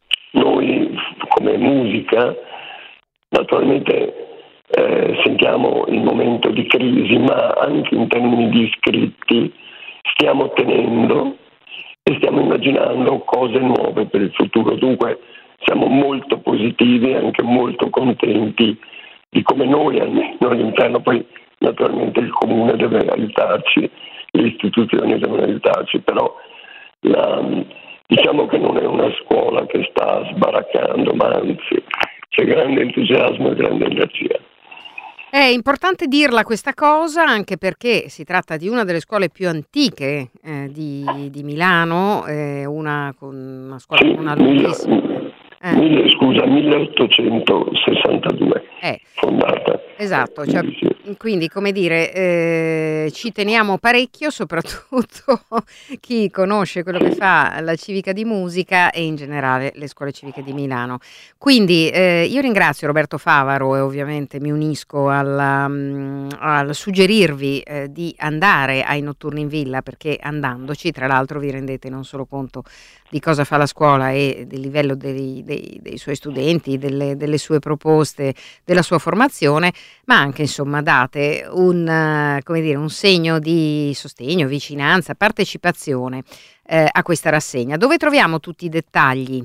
noi come musica naturalmente eh, sentiamo il momento di crisi, ma anche in termini di iscritti stiamo ottenendo e stiamo immaginando cose nuove per il futuro. Dunque siamo molto positivi e anche molto contenti di come noi, almeno all'interno, poi naturalmente il comune deve aiutarci, le istituzioni devono aiutarci, però la, diciamo che non è una scuola che sta sbaraccando, ma anzi c'è grande entusiasmo e grande energia. È importante dirla questa cosa, anche perché si tratta di una delle scuole più antiche eh, di, di Milano, eh, una con una scuola sì, con una lunghissima... Eh. Mille, scusa, milleottocentosessantadue eh. fondata. Esatto, cioè, quindi come dire, eh, ci teniamo parecchio, soprattutto chi conosce quello che fa la civica di musica e in generale le scuole civiche di Milano. Quindi eh, io ringrazio Roberto Favaro e ovviamente mi unisco al, um, al suggerirvi eh, di andare ai Notturni in Villa, perché andandoci, tra l'altro, vi rendete non solo conto di cosa fa la scuola e del livello dei, dei, dei suoi studenti, delle, delle sue proposte, della sua formazione, ma anche insomma date un, come dire, un segno di sostegno, vicinanza, partecipazione eh, a questa rassegna. Dove troviamo tutti i dettagli?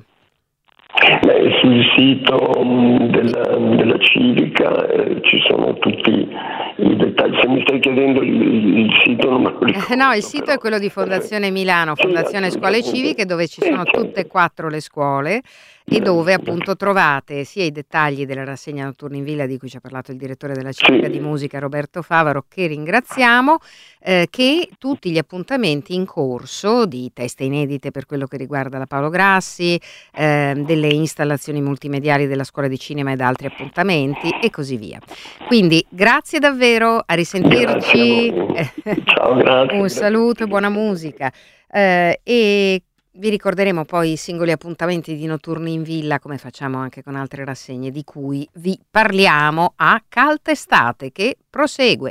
Beh, sul sito della, della civica eh, ci sono tutti i dettagli. Se mi stai chiedendo il, il sito non me lo ricordo. Eh, no, il sito però. è quello di Fondazione Milano, Fondazione sì, Scuole Civiche, dove ci sono tutte e quattro le scuole e dove appunto trovate sia i dettagli della rassegna Notturni in Villa, di cui ci ha parlato il direttore della civica sì. di musica Roberto Favaro, che ringraziamo, eh, che tutti gli appuntamenti in corso di teste inedite per quello che riguarda la Paolo Grassi, eh, delle installazioni multimediali della scuola di cinema ed altri appuntamenti e così via. Quindi grazie davvero, a risentirci. Grazie a Ciao, grazie. Un saluto e buona musica. Eh, e vi ricorderemo poi i singoli appuntamenti di Notturni in Villa, come facciamo anche con altre rassegne di cui vi parliamo a Caltestate, che prosegue.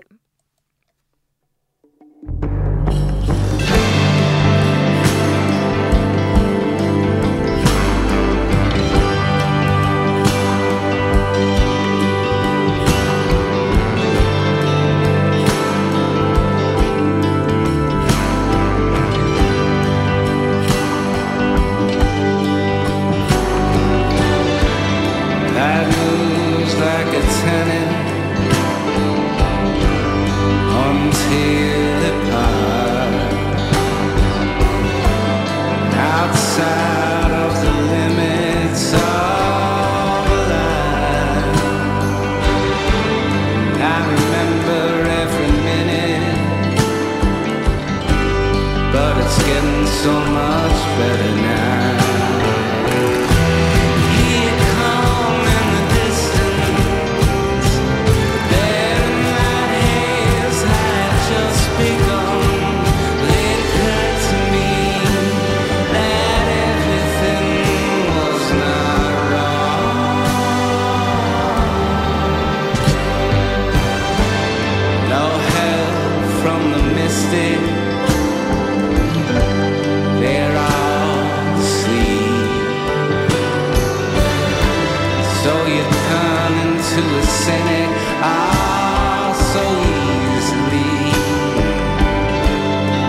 Like a tenant until it part outside of the limits of life. I remember every minute, but it's getting so much better now. They're all asleep, so you turn into a cynic, ah, so easily.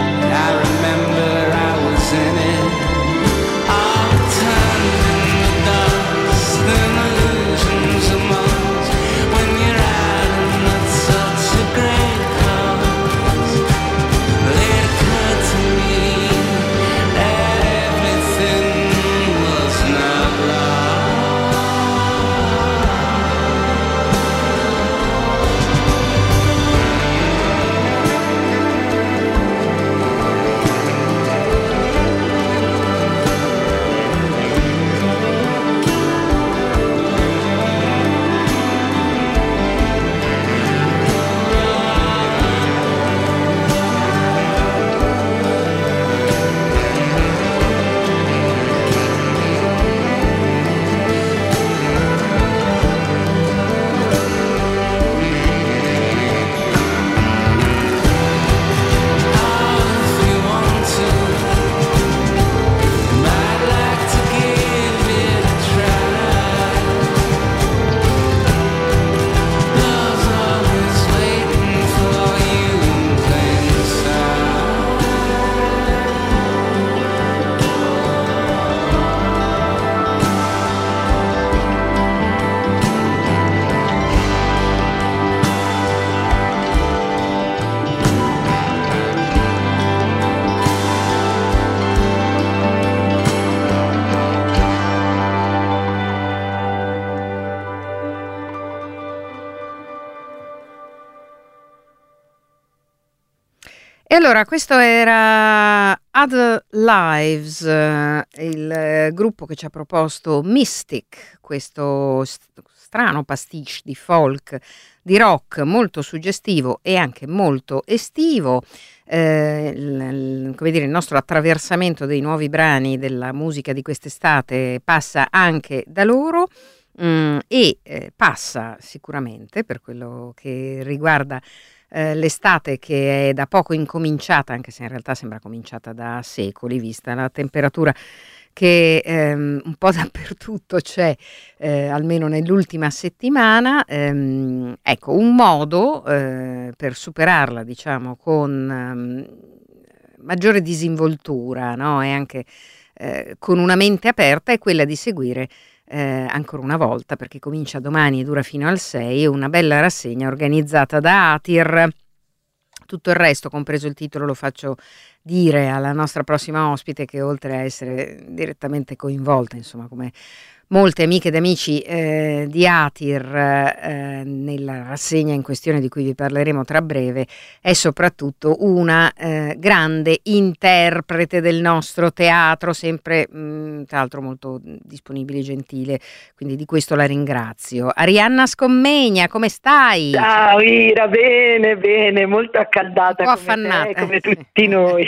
E allora, questo era Other Lives, eh, il eh, gruppo che ci ha proposto Mystic, questo st- strano pastiche di folk, di rock molto suggestivo e anche molto estivo. Eh, il, il- come dire, il nostro attraversamento dei nuovi brani della musica di quest'estate passa anche da loro. Mm, e eh, passa sicuramente per quello che riguarda eh, l'estate, che è da poco incominciata, anche se in realtà sembra cominciata da secoli, vista la temperatura che ehm, un po' dappertutto c'è, eh, almeno nell'ultima settimana. Ehm, ecco, un modo eh, per superarla, diciamo, con ehm, maggiore disinvoltura, no? E anche eh, con una mente aperta, è quella di seguire eh, ancora una volta, perché comincia domani e dura fino al sei, una bella rassegna organizzata da Atir. Tutto il resto, compreso il titolo, lo faccio dire alla nostra prossima ospite, che oltre a essere direttamente coinvolta, insomma, come molte amiche ed amici eh, di Atir eh, nella rassegna in questione, di cui vi parleremo tra breve, è soprattutto una eh, grande interprete del nostro teatro, sempre mh, tra l'altro molto disponibile e gentile, quindi di questo la ringrazio. Arianna Scommegna, come stai? Ciao Ira, bene, bene, molto accaldata Un po' come affannata, te, come eh, tutti sì. noi.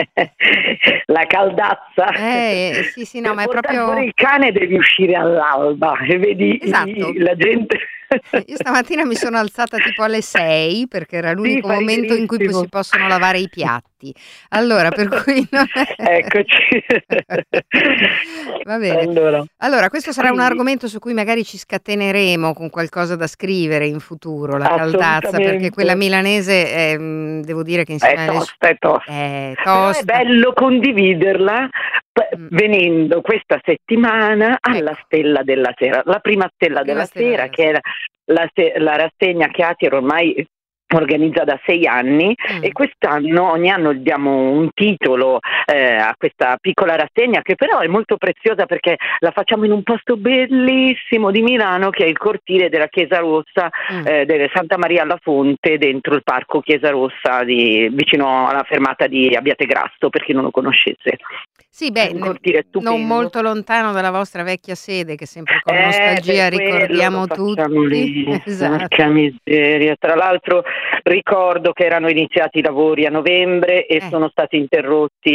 La caldazza. Eh, sì, sì, no, Per ma è portare proprio... fuori il cane devi uscire all'alba e vedi Esatto. i- la gente. Io stamattina mi sono alzata tipo alle sei, perché era l'unico fai momento in cui poi benissimo. si possono lavare i piatti. Allora, per cui non è... Eccoci. Va bene. Allora, Allora, questo sarà un quindi, argomento su cui magari ci scateneremo con qualcosa da scrivere in futuro, la caldazza, perché quella assolutamente. milanese, è, mh, devo dire che È insieme alle... tosta, è tosta. È Però è tosta. bello condividerla p- Mm. venendo questa settimana alla Ecco. Stella della Sera, la prima Stella Prima della stella Sera, della che è la, la se- la rassegna che Atir ormai organizza da sei anni, Mm. e quest'anno ogni anno diamo un titolo eh, a questa piccola rassegna, che però è molto preziosa perché la facciamo in un posto bellissimo di Milano, che è il cortile della Chiesa Rossa, Mm. eh, della Santa Maria alla Fonte, dentro il parco Chiesa Rossa, di, vicino alla fermata di Abbiategrasso, per chi non lo conoscesse. Sì, È beh, un ne- cortile stupendo. non molto lontano dalla vostra vecchia sede, che sempre con Eh, nostalgia per quello ricordiamo lo facciamo tutti. lì. Esatto. Porca miseria. Tra l'altro ricordo che erano iniziati i lavori a novembre e Eh. sono stati interrotti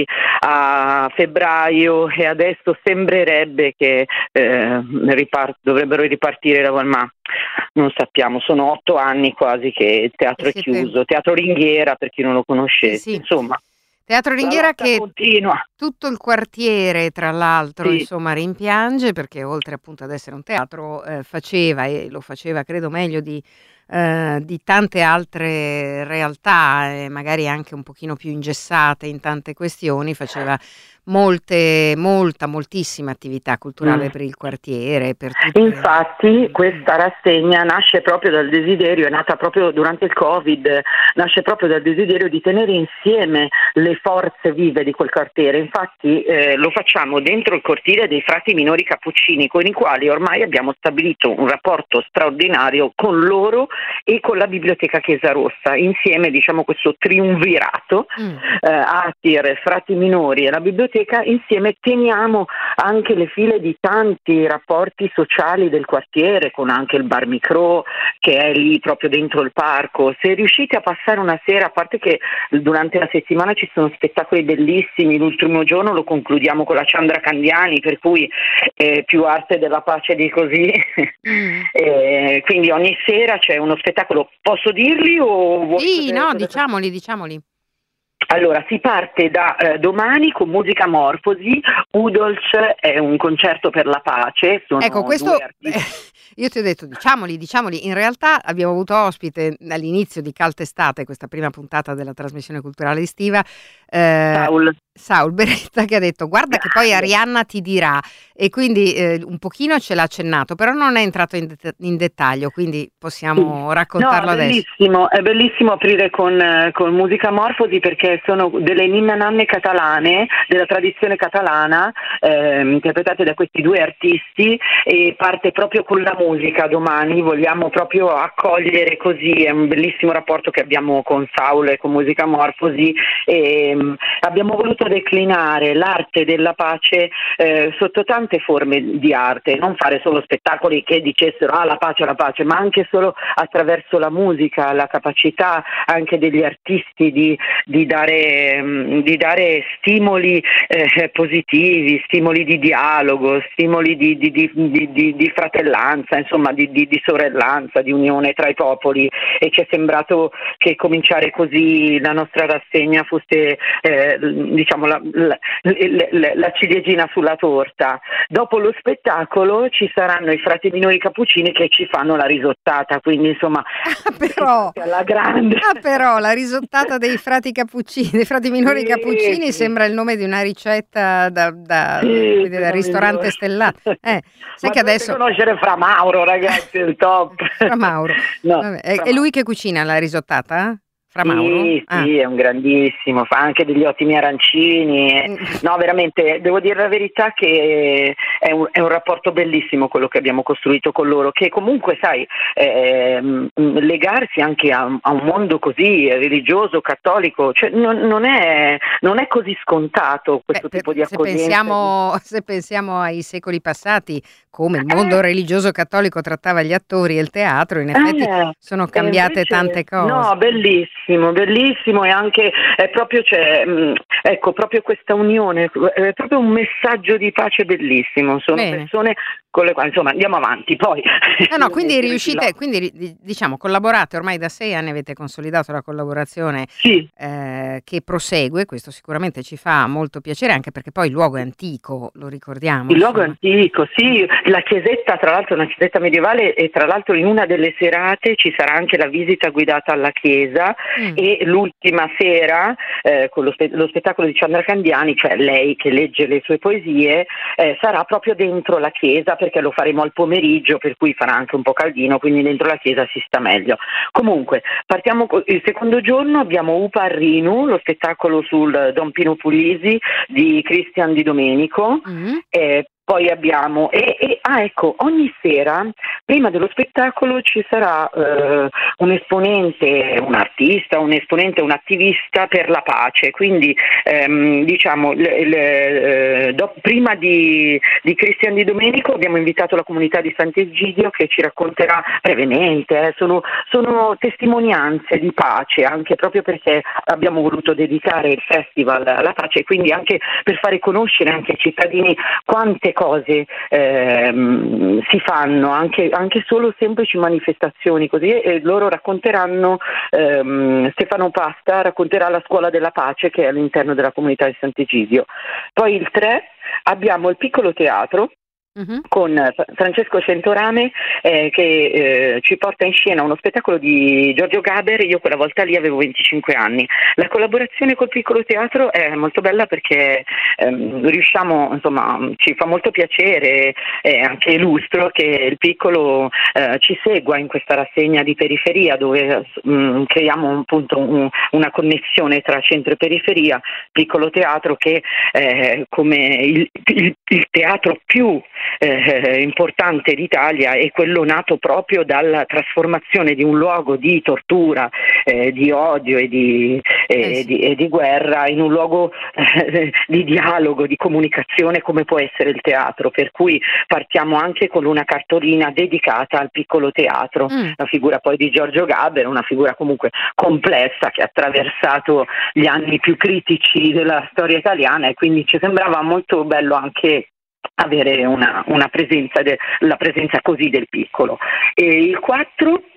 a febbraio, e adesso sembrerebbe che eh, ripart- dovrebbero ripartire i lavori, ma non sappiamo. Sono otto anni quasi che il teatro E è siete- chiuso. Teatro Ringhiera, per chi non lo conoscesse. Sì, sì. Insomma, Teatro la Ringhiera lotta che continua. tutto il quartiere, tra l'altro, Sì. insomma, rimpiange, perché oltre appunto ad essere un teatro, eh, faceva, e lo faceva credo meglio di, eh, di tante altre realtà, e magari anche un pochino più ingessate in tante questioni, faceva molte, molta, moltissima attività culturale Mm. per il quartiere, per tutte... Infatti questa rassegna nasce proprio dal desiderio, è nata proprio durante il Covid, nasce proprio dal desiderio di tenere insieme le forze vive di quel quartiere. Infatti eh, lo facciamo dentro il cortile dei frati minori cappuccini, con i quali ormai abbiamo stabilito un rapporto straordinario con loro e con la Biblioteca Chiesa Rossa. Insieme, diciamo, questo triumvirato, Mm. eh, Atir, frati minori e la biblioteca, insieme teniamo anche le file di tanti rapporti sociali del quartiere, con anche il Bar Micro che è lì proprio dentro il parco. Se riuscite a passare una sera, a parte che durante la settimana ci sono spettacoli bellissimi, l'ultimo giorno lo concludiamo con la Ciandra Candiani, per cui eh, più arte della pace di così. Mm. Eh, quindi ogni sera c'è uno spettacolo. Posso dirli o vuoi? Sì, cosa- no, cosa- diciamoli, diciamoli. Allora, si parte da eh, domani con Musica Morfosi. Udolc è un concerto per la pace. Sono Ecco, questo due artisti. eh, io ti ho detto, diciamoli, diciamoli. In realtà abbiamo avuto ospite all'inizio di Caltestate, questa prima puntata della trasmissione culturale estiva, eh, Paul. Saul Beretta che ha detto guarda che poi Arianna ti dirà, e quindi eh, un pochino ce l'ha accennato, però non è entrato in, det- in dettaglio, quindi possiamo raccontarlo no, è adesso. bellissimo, è bellissimo aprire con, eh, con Musicamorfosi, perché sono delle ninne nanne catalane, della tradizione catalana, eh, interpretate da questi due artisti, e parte proprio con la musica domani. Vogliamo proprio accogliere così, è un bellissimo rapporto che abbiamo con Saul e con Musicamorfosi, e um, abbiamo voluto declinare l'arte della pace eh, sotto tante forme di arte, non fare solo spettacoli che dicessero ah la pace, la pace, ma anche solo attraverso la musica, la capacità anche degli artisti di, di, dare, um, di dare stimoli eh, positivi, stimoli di dialogo, stimoli di, di, di, di, di, di fratellanza, insomma di, di, di sorellanza, di unione tra i popoli, e ci è sembrato che cominciare così la nostra rassegna fosse eh, diciamo la, la, la, la ciliegina sulla torta. Dopo lo spettacolo ci saranno i frati minori cappuccini che ci fanno la risottata, quindi insomma ah, però, alla grande. Ah, però la risottata dei frati cappuccini, dei frati minori sì, cappuccini sì. sembra il nome di una ricetta da, da, sì, da ristorante stellato. Eh, sai Ma che adesso conoscere Fra Mauro, ragazzi, il top. Fra Mauro. No, Vabbè, è, Fra è lui che cucina la risottata? Fra Mauro? Sì, Ah. sì, è un grandissimo, fa anche degli ottimi arancini. No, veramente, devo dire la verità che è un, è un rapporto bellissimo quello che abbiamo costruito con loro, che comunque, sai, eh, legarsi anche a, a un mondo così religioso, cattolico, cioè non, non, è, non è così scontato questo Beh, tipo di se accoglienza. pensiamo, se pensiamo ai secoli passati, come il mondo eh. religioso cattolico trattava gli attori e il teatro, in effetti eh, sono cambiate invece, tante cose. No, bellissimo, bellissimo, e anche è proprio, cioè, mh, ecco, proprio questa unione, è proprio un messaggio di pace bellissimo. Sono Bene. persone con le quali, insomma, andiamo avanti. Poi No, no, quindi riuscite, quindi diciamo collaborate ormai da sei anni, avete consolidato la collaborazione sì. eh, che prosegue, questo sicuramente ci fa molto piacere, anche perché poi il luogo è antico, lo ricordiamo. Il luogo è insomma. antico, sì, la chiesetta, tra l'altro è una chiesetta medievale, e tra l'altro in una delle serate ci sarà anche la visita guidata alla chiesa, mm. e l'ultima sera eh, con lo, spe- lo spettacolo di Chandra Candiani, cioè lei che legge le sue poesie, eh, sarà proprio dentro la chiesa, perché lo faremo al pomeriggio, per cui farà anche un po' caldino, quindi dentro la chiesa si sta meglio. Comunque, partiamo co- il secondo giorno, abbiamo Upa Arrinu, lo spettacolo sul Don Pino Puglisi di Cristian Di Domenico, mm. eh, poi abbiamo, e, e ah ecco, ogni sera, prima dello spettacolo ci sarà eh, un esponente, un artista, un esponente, un attivista per la pace, quindi ehm, diciamo, le, le, eh, do, prima di, di Cristian Di Domenico abbiamo invitato la comunità di Sant'Egidio che ci racconterà brevemente, eh, sono, sono testimonianze di pace, anche proprio perché abbiamo voluto dedicare il festival alla pace, quindi anche per fare conoscere anche ai cittadini quante cose ehm, si fanno, anche, anche solo semplici manifestazioni così, e loro racconteranno, ehm, Stefano Pasta racconterà la scuola della pace che è all'interno della comunità di Sant'Egidio. Poi il tre abbiamo il piccolo teatro, Uh-huh. con Francesco Centorame eh, che eh, ci porta in scena uno spettacolo di Giorgio Gaber. Io quella volta lì avevo venticinque anni. La collaborazione col piccolo teatro è molto bella perché ehm, riusciamo, insomma, ci fa molto piacere e anche illustro che il piccolo eh, ci segua in questa rassegna di periferia dove mh, creiamo appunto un, una connessione tra centro e periferia. Piccolo teatro che eh, come il, il, il teatro più Eh, importante d'Italia è quello nato proprio dalla trasformazione di un luogo di tortura, eh, di odio e di, eh, eh sì. di, e di guerra in un luogo eh, di dialogo, di comunicazione come può essere il teatro, per cui partiamo anche con una cartolina dedicata al piccolo teatro, mm. la figura poi di Giorgio Gaber, una figura comunque complessa che ha attraversato gli anni più critici della storia italiana, e quindi ci sembrava molto bello anche avere una, una presenza, de, la presenza così del piccolo. E il quattro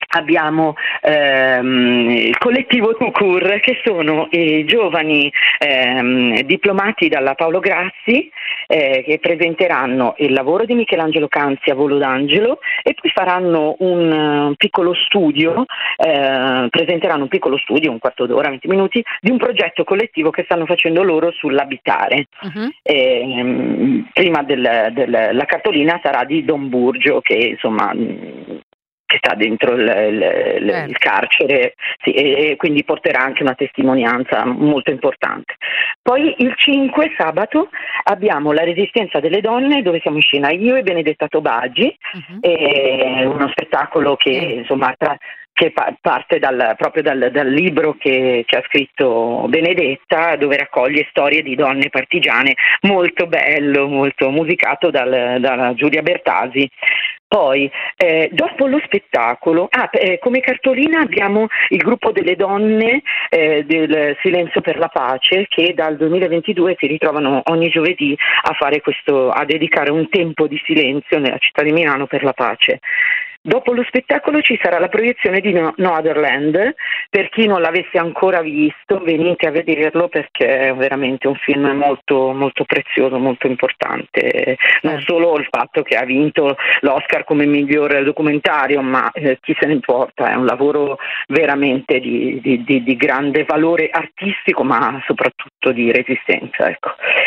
abbiamo ehm, il collettivo Tucur, che sono i giovani ehm, diplomati dalla Paolo Grassi, eh, che presenteranno il lavoro di Michelangelo Canzi a Volo d'Angelo e poi faranno un uh, piccolo studio, eh, presenteranno un piccolo studio, un quarto d'ora, venti minuti, di un progetto collettivo che stanno facendo loro sull'abitare. Uh-huh. Eh, prima del, del, la cartolina sarà di Don Burgio, che insomma che sta dentro il, il, il, il carcere, sì, e, e quindi porterà anche una testimonianza molto importante. Poi il cinque, sabato, abbiamo la Resistenza delle donne, dove siamo in scena io e Benedetta Tobagi, uh-huh. È uno spettacolo che uh-huh. insomma tra, che pa- parte dal, proprio dal, dal libro che, che ha scritto Benedetta, dove raccoglie storie di donne partigiane, molto bello, molto musicato dal, dalla Giulia Bertasi. Poi, eh, dopo lo spettacolo, ah, eh, come cartolina abbiamo il gruppo delle donne eh, del Silenzio per la Pace, che dal duemilaventidue si ritrovano ogni giovedì a fare questo, a dedicare un tempo di silenzio nella città di Milano per la pace. Dopo lo spettacolo ci sarà la proiezione di No, No Other Land. Per chi non l'avesse ancora visto, venite a vederlo, perché è veramente un film molto, molto prezioso, molto importante. Non solo il fatto che ha vinto l'Oscar come miglior documentario, ma eh, chi se ne importa, è un lavoro veramente di, di, di, di grande valore artistico, ma soprattutto di resistenza. Ecco.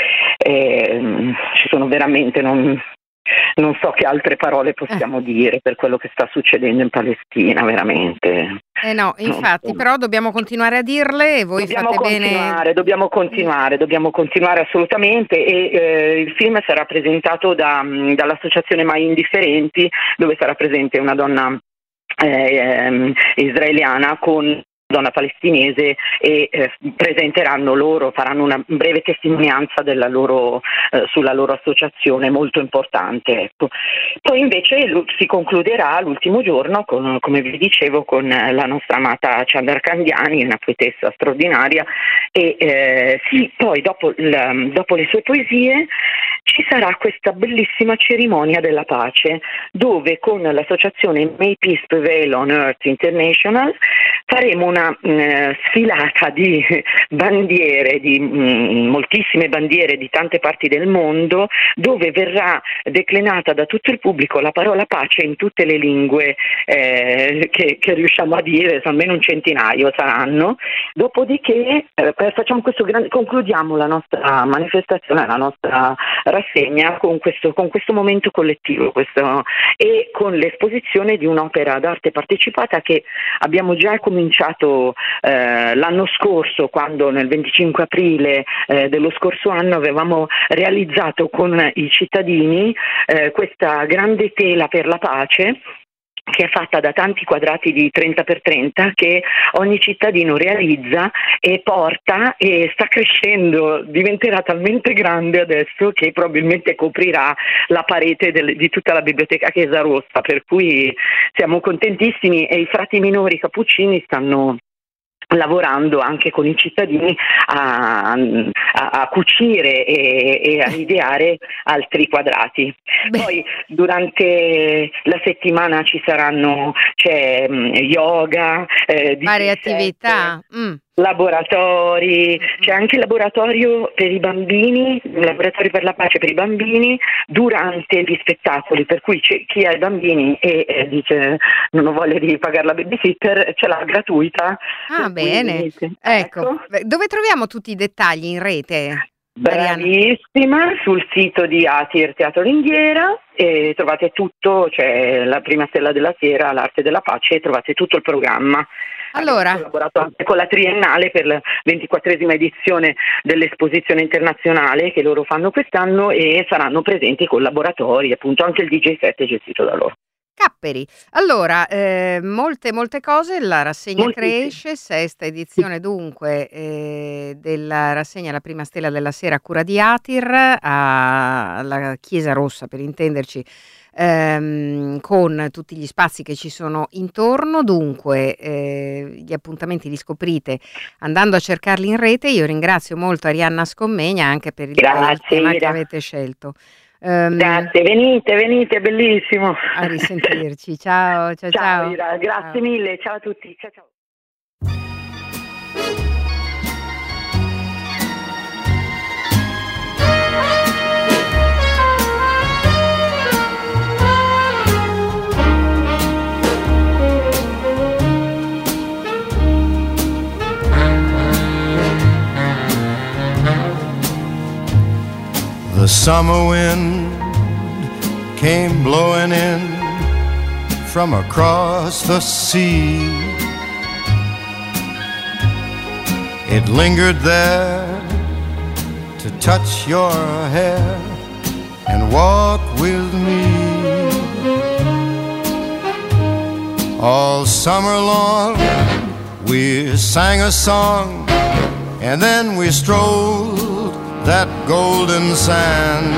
E, ci sono veramente... Non, Non so che altre parole possiamo eh. dire per quello che sta succedendo in Palestina, veramente. Eh no, infatti, no. Però dobbiamo continuare a dirle e voi dobbiamo fate continuare, bene. Dobbiamo continuare, dobbiamo continuare assolutamente, e eh, il film sarà presentato da, dall'associazione Mai Indifferenti, dove sarà presente una donna eh, israeliana con donna palestinese e eh, presenteranno loro, faranno una breve testimonianza della loro, eh, sulla loro associazione, molto importante. Ecco. Poi invece l- si concluderà l'ultimo giorno, con, come vi dicevo, con la nostra amata Chandra Candiani, una poetessa straordinaria, e eh, sì, poi dopo, l- dopo le sue poesie ci sarà questa bellissima cerimonia della pace, dove con l'associazione May Peace Prevail on Earth International faremo una mh, sfilata di bandiere, di mh, moltissime bandiere di tante parti del mondo, dove verrà declinata da tutto il pubblico la parola pace in tutte le lingue eh, che, che riusciamo a dire, almeno un centinaio saranno. Dopodiché eh, facciamo questo grande, concludiamo la nostra manifestazione, la nostra rassegna con questo, con questo momento collettivo, questo, e con l'esposizione di un'opera d'arte partecipata che abbiamo già cominciato eh, l'anno scorso, quando nel venticinque aprile eh, dello scorso anno avevamo realizzato con i cittadini eh, questa grande tela per la pace, che è fatta da tanti quadrati di trenta per trenta che ogni cittadino realizza e porta, e sta crescendo, diventerà talmente grande adesso che probabilmente coprirà la parete del, di tutta la biblioteca Chiesa Rossa, per cui siamo contentissimi, e i frati minori cappuccini stanno lavorando anche con i cittadini a, a, a cucire e, e a ideare altri quadrati. Beh. Poi durante la settimana ci saranno c'è yoga, eh, varie attività, mm. laboratori, c'è anche il laboratorio per i bambini, il laboratorio per la pace per i bambini durante gli spettacoli, per cui c'è chi ha i bambini e eh, dice non ho voglia di pagare la babysitter, ce l'ha gratuita. Ah, bene, ecco. ecco. Dove troviamo tutti i dettagli in rete? Bravissima, sul sito di Atir Teatro Ringhiera, e trovate tutto, c'è la prima stella della sera, l'arte della pace, e trovate tutto il programma. Allora, abbiamo collaborato anche con la Triennale per la ventiquattresima edizione dell'esposizione internazionale che loro fanno quest'anno, e saranno presenti i collaboratori, appunto anche il D J set è gestito da loro. Capperi. Allora, eh, molte molte cose, la rassegna Moltissimo. cresce, sesta edizione dunque eh, della rassegna La Prima Stella della Sera a cura di Atir, alla Chiesa Rossa per intenderci, ehm, con tutti gli spazi che ci sono intorno. Dunque eh, gli appuntamenti li scoprite andando a cercarli in rete. Io ringrazio molto Arianna Scommegna anche per il Grazie, tema che Ira. avete scelto. Um, Grazie, venite, venite, è bellissimo. A risentirci, ciao, ciao, ciao. Ciao, Ira, grazie ciao. mille, ciao a tutti, ciao ciao. The summer wind came blowing in from across the sea. It lingered there to touch your hair and walk with me. All summer long we sang a song, and then we strolled that golden sand.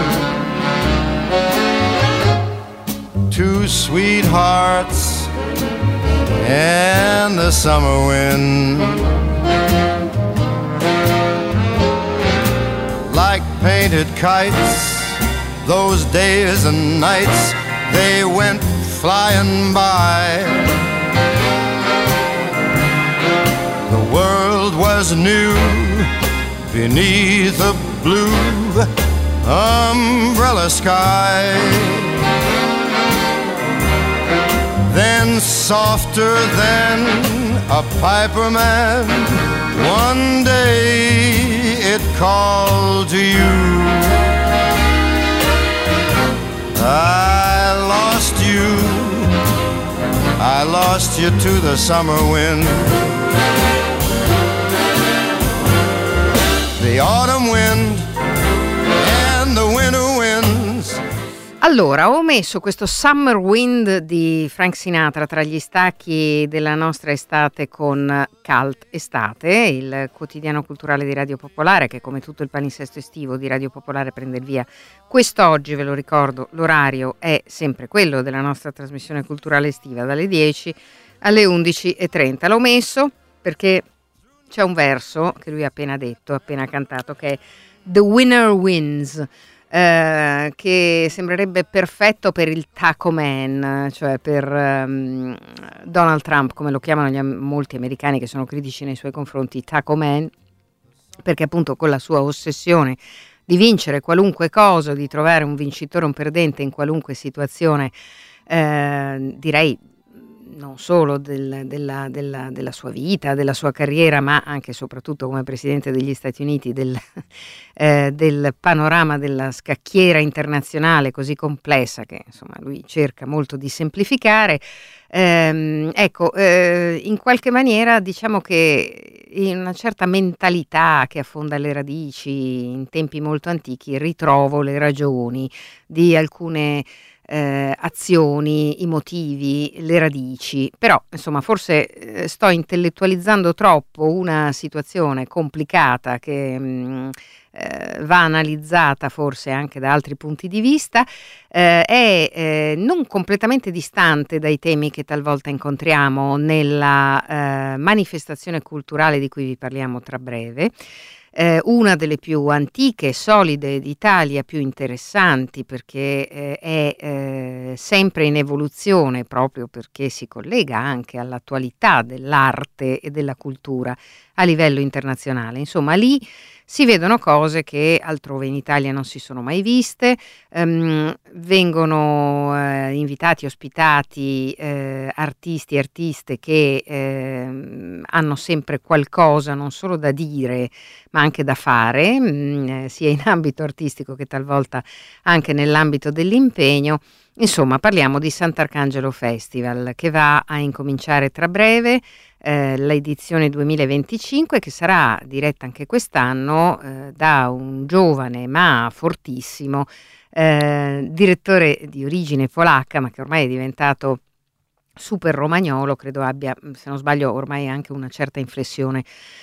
Two sweethearts and the summer wind, like painted kites, those days and nights, they went flying by. The world was new beneath a blue umbrella sky. Then softer than a piper man, one day it called to you. I lost you, I lost you to the summer wind. The autumn wind and the winter winds. Allora, ho messo questo Summer Wind di Frank Sinatra tra gli stacchi della nostra estate con Cult Estate, il quotidiano culturale di Radio Popolare, che come tutto il palinsesto estivo di Radio Popolare prende il via quest'oggi, ve lo ricordo, l'orario è sempre quello della nostra trasmissione culturale estiva, dalle dieci alle undici e trenta. L'ho messo perché c'è un verso che lui ha appena detto, appena cantato, che è The Winner Wins, eh, che sembrerebbe perfetto per il Taco Man, cioè per um, Donald Trump, come lo chiamano gli, molti americani che sono critici nei suoi confronti, Taco Man, perché appunto con la sua ossessione di vincere qualunque cosa, di trovare un vincitore, un perdente in qualunque situazione, eh, direi non solo del, della, della, della sua vita, della sua carriera, ma anche e soprattutto come Presidente degli Stati Uniti, del, eh, del panorama della scacchiera internazionale così complessa che insomma lui cerca molto di semplificare. Ehm, ecco, eh, in qualche maniera diciamo che in una certa mentalità che affonda le radici in tempi molto antichi ritrovo le ragioni di alcune Eh, azioni, i motivi, le radici, però insomma forse eh, sto intellettualizzando troppo una situazione complicata che mh, eh, va analizzata forse anche da altri punti di vista, eh, è eh, non completamente distante dai temi che talvolta incontriamo nella eh, manifestazione culturale di cui vi parliamo tra breve. Eh, una delle più antiche, solide d'Italia, più interessanti perché eh, è eh, sempre in evoluzione, proprio perché si collega anche all'attualità dell'arte e della cultura a livello internazionale. Insomma, lì si vedono cose che altrove in Italia non si sono mai viste, um, vengono eh, invitati, ospitati eh, artisti e artiste che eh, hanno sempre qualcosa non solo da dire ma anche da fare, mh, sia in ambito artistico che talvolta anche nell'ambito dell'impegno. Insomma, parliamo di Sant'Arcangelo Festival che va a incominciare tra breve, eh, l'edizione duemilaventicinque, che sarà diretta anche quest'anno eh, da un giovane ma fortissimo eh, direttore di origine polacca ma che ormai è diventato super romagnolo, credo abbia, se non sbaglio, ormai anche una certa inflessione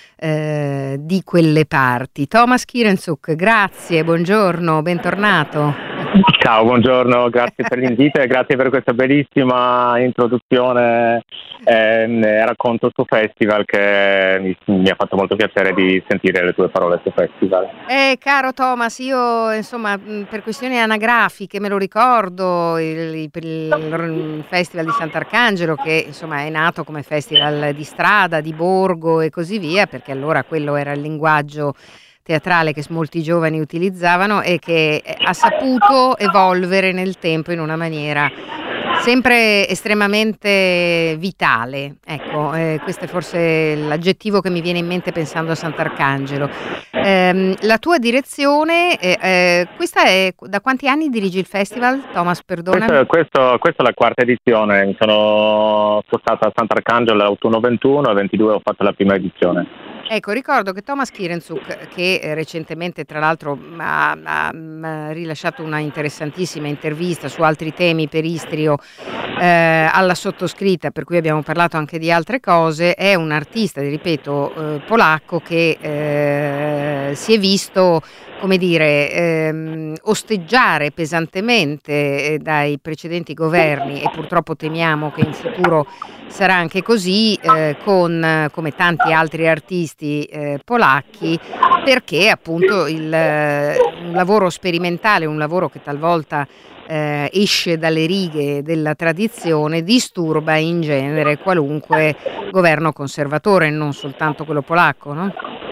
eh, di quelle parti. Thomas Kirensuk, grazie, buongiorno, bentornato. Ciao, buongiorno, grazie per l'invito e grazie per questa bellissima introduzione ehm, e racconto sul festival, che mi, mi ha fatto molto piacere di sentire le tue parole sul festival. Eh, caro Thomas, io insomma mh, per questioni anagrafiche me lo ricordo, il, il- il Festival di Sant'Arcangelo, che insomma è nato come festival di strada, di borgo e così via, perché allora quello era il linguaggio teatrale che molti giovani utilizzavano e che eh, ha saputo evolvere nel tempo in una maniera sempre estremamente vitale. Ecco, eh, questo è forse l'aggettivo che mi viene in mente pensando a Sant'Arcangelo. Ehm, la tua direzione, eh, eh, questa è da quanti anni dirigi il festival, Thomas? Perdonami. Questo, questo- questa è la quarta edizione, mi sono spostato a Sant'Arcangelo autunno ventuno e ventidue ho fatto la prima edizione. Ecco, ricordo che Thomas Kirenzuk, che eh, recentemente tra l'altro ha, ha- ha rilasciato una interessantissima intervista su altri temi per Istrio eh, alla sottoscritta, per cui abbiamo parlato anche di altre cose, è un artista, ripeto, eh, polacco che eh, si è visto, come dire, ehm, osteggiare pesantemente eh, dai precedenti governi, e purtroppo temiamo che in futuro sarà anche così, eh, con eh, come tanti altri artisti eh, polacchi, perché appunto il, eh, un lavoro sperimentale, un lavoro che talvolta eh, esce dalle righe della tradizione, disturba in genere qualunque governo conservatore, non soltanto quello polacco, no?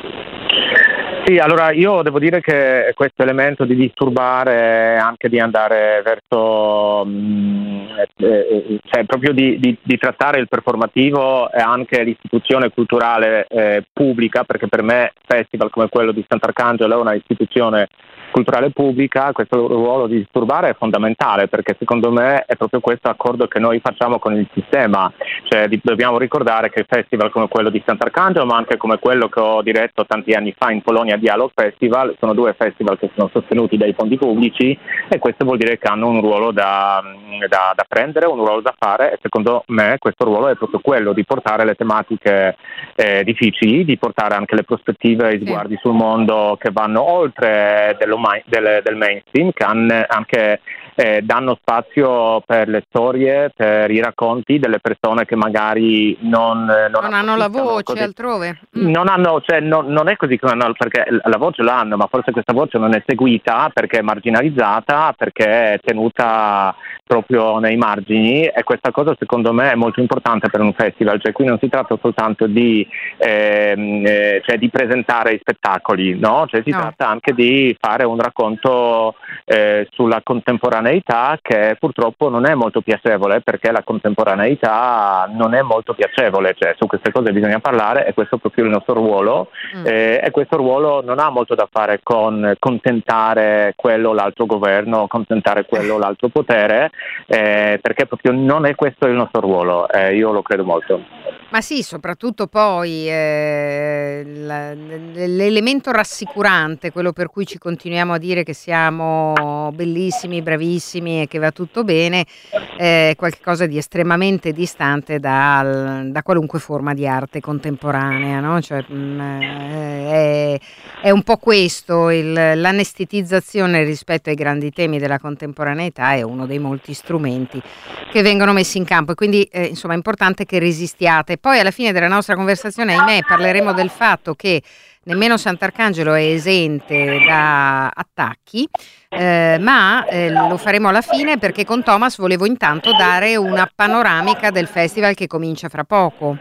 Sì, allora io devo dire che questo elemento di disturbare, anche di andare verso, mh, eh, eh, cioè proprio di, di- di trattare il performativo e anche l'istituzione culturale eh, pubblica, perché per me festival come quello di Sant'Arcangelo è una istituzione culturale pubblica, questo ruolo di disturbare è fondamentale, perché secondo me è proprio questo accordo che noi facciamo con il sistema, cioè di- dobbiamo ricordare che festival come quello di Sant'Arcangelo, ma anche come quello che ho diretto tanti anni fa in Polonia, Dialog Festival, sono due festival che sono sostenuti dai fondi pubblici, e questo vuol dire che hanno un ruolo da, da- da prendere, un ruolo da fare, e secondo me questo ruolo è proprio quello di portare le tematiche eh, difficili, di portare anche le prospettive e i sguardi sul mondo che vanno oltre dello mai- del, del mainstream, che han- anche eh, danno spazio per le storie, per i racconti delle persone che magari non, non, Non hanno la approfittano voce così. altrove. Non hanno, cioè, non, non è così come hanno, perché la voce l'hanno, ma forse questa voce non è seguita perché è marginalizzata, perché è tenuta proprio nei margini, e questa cosa secondo me è molto importante per un festival, cioè qui non si tratta soltanto di, ehm, eh, cioè, di presentare i spettacoli, no? Cioè si No. tratta anche di fare un racconto eh, sulla contemporaneità, che purtroppo non è molto piacevole, perché la contemporaneità non è molto piacevole, cioè su queste cose bisogna parlare, e questo è proprio il nostro ruolo. Mm. Eh, e questo ruolo non ha molto da fare con contentare quello o l'altro governo, contentare quello o l'altro potere, eh, perché proprio non è questo il nostro ruolo, eh, io lo credo molto. Ma sì, soprattutto poi eh, la- l'elemento rassicurante, quello per cui ci continuiamo a dire che siamo bellissimi, bravissimi e che va tutto bene, è qualcosa di estremamente distante dal- da qualunque forma di arte contemporanea, no? Cioè, mh, è, è un po' questo, il- l'anestetizzazione rispetto ai grandi temi della contemporaneità è uno dei molti strumenti che vengono messi in campo, e quindi eh, insomma è importante che resistiate. Poi alla fine della nostra conversazione, ahimè, parleremo del fatto che nemmeno Sant'Arcangelo è esente da attacchi, eh, ma eh, lo faremo alla fine, perché con Thomas volevo intanto dare una panoramica del festival che comincia fra poco.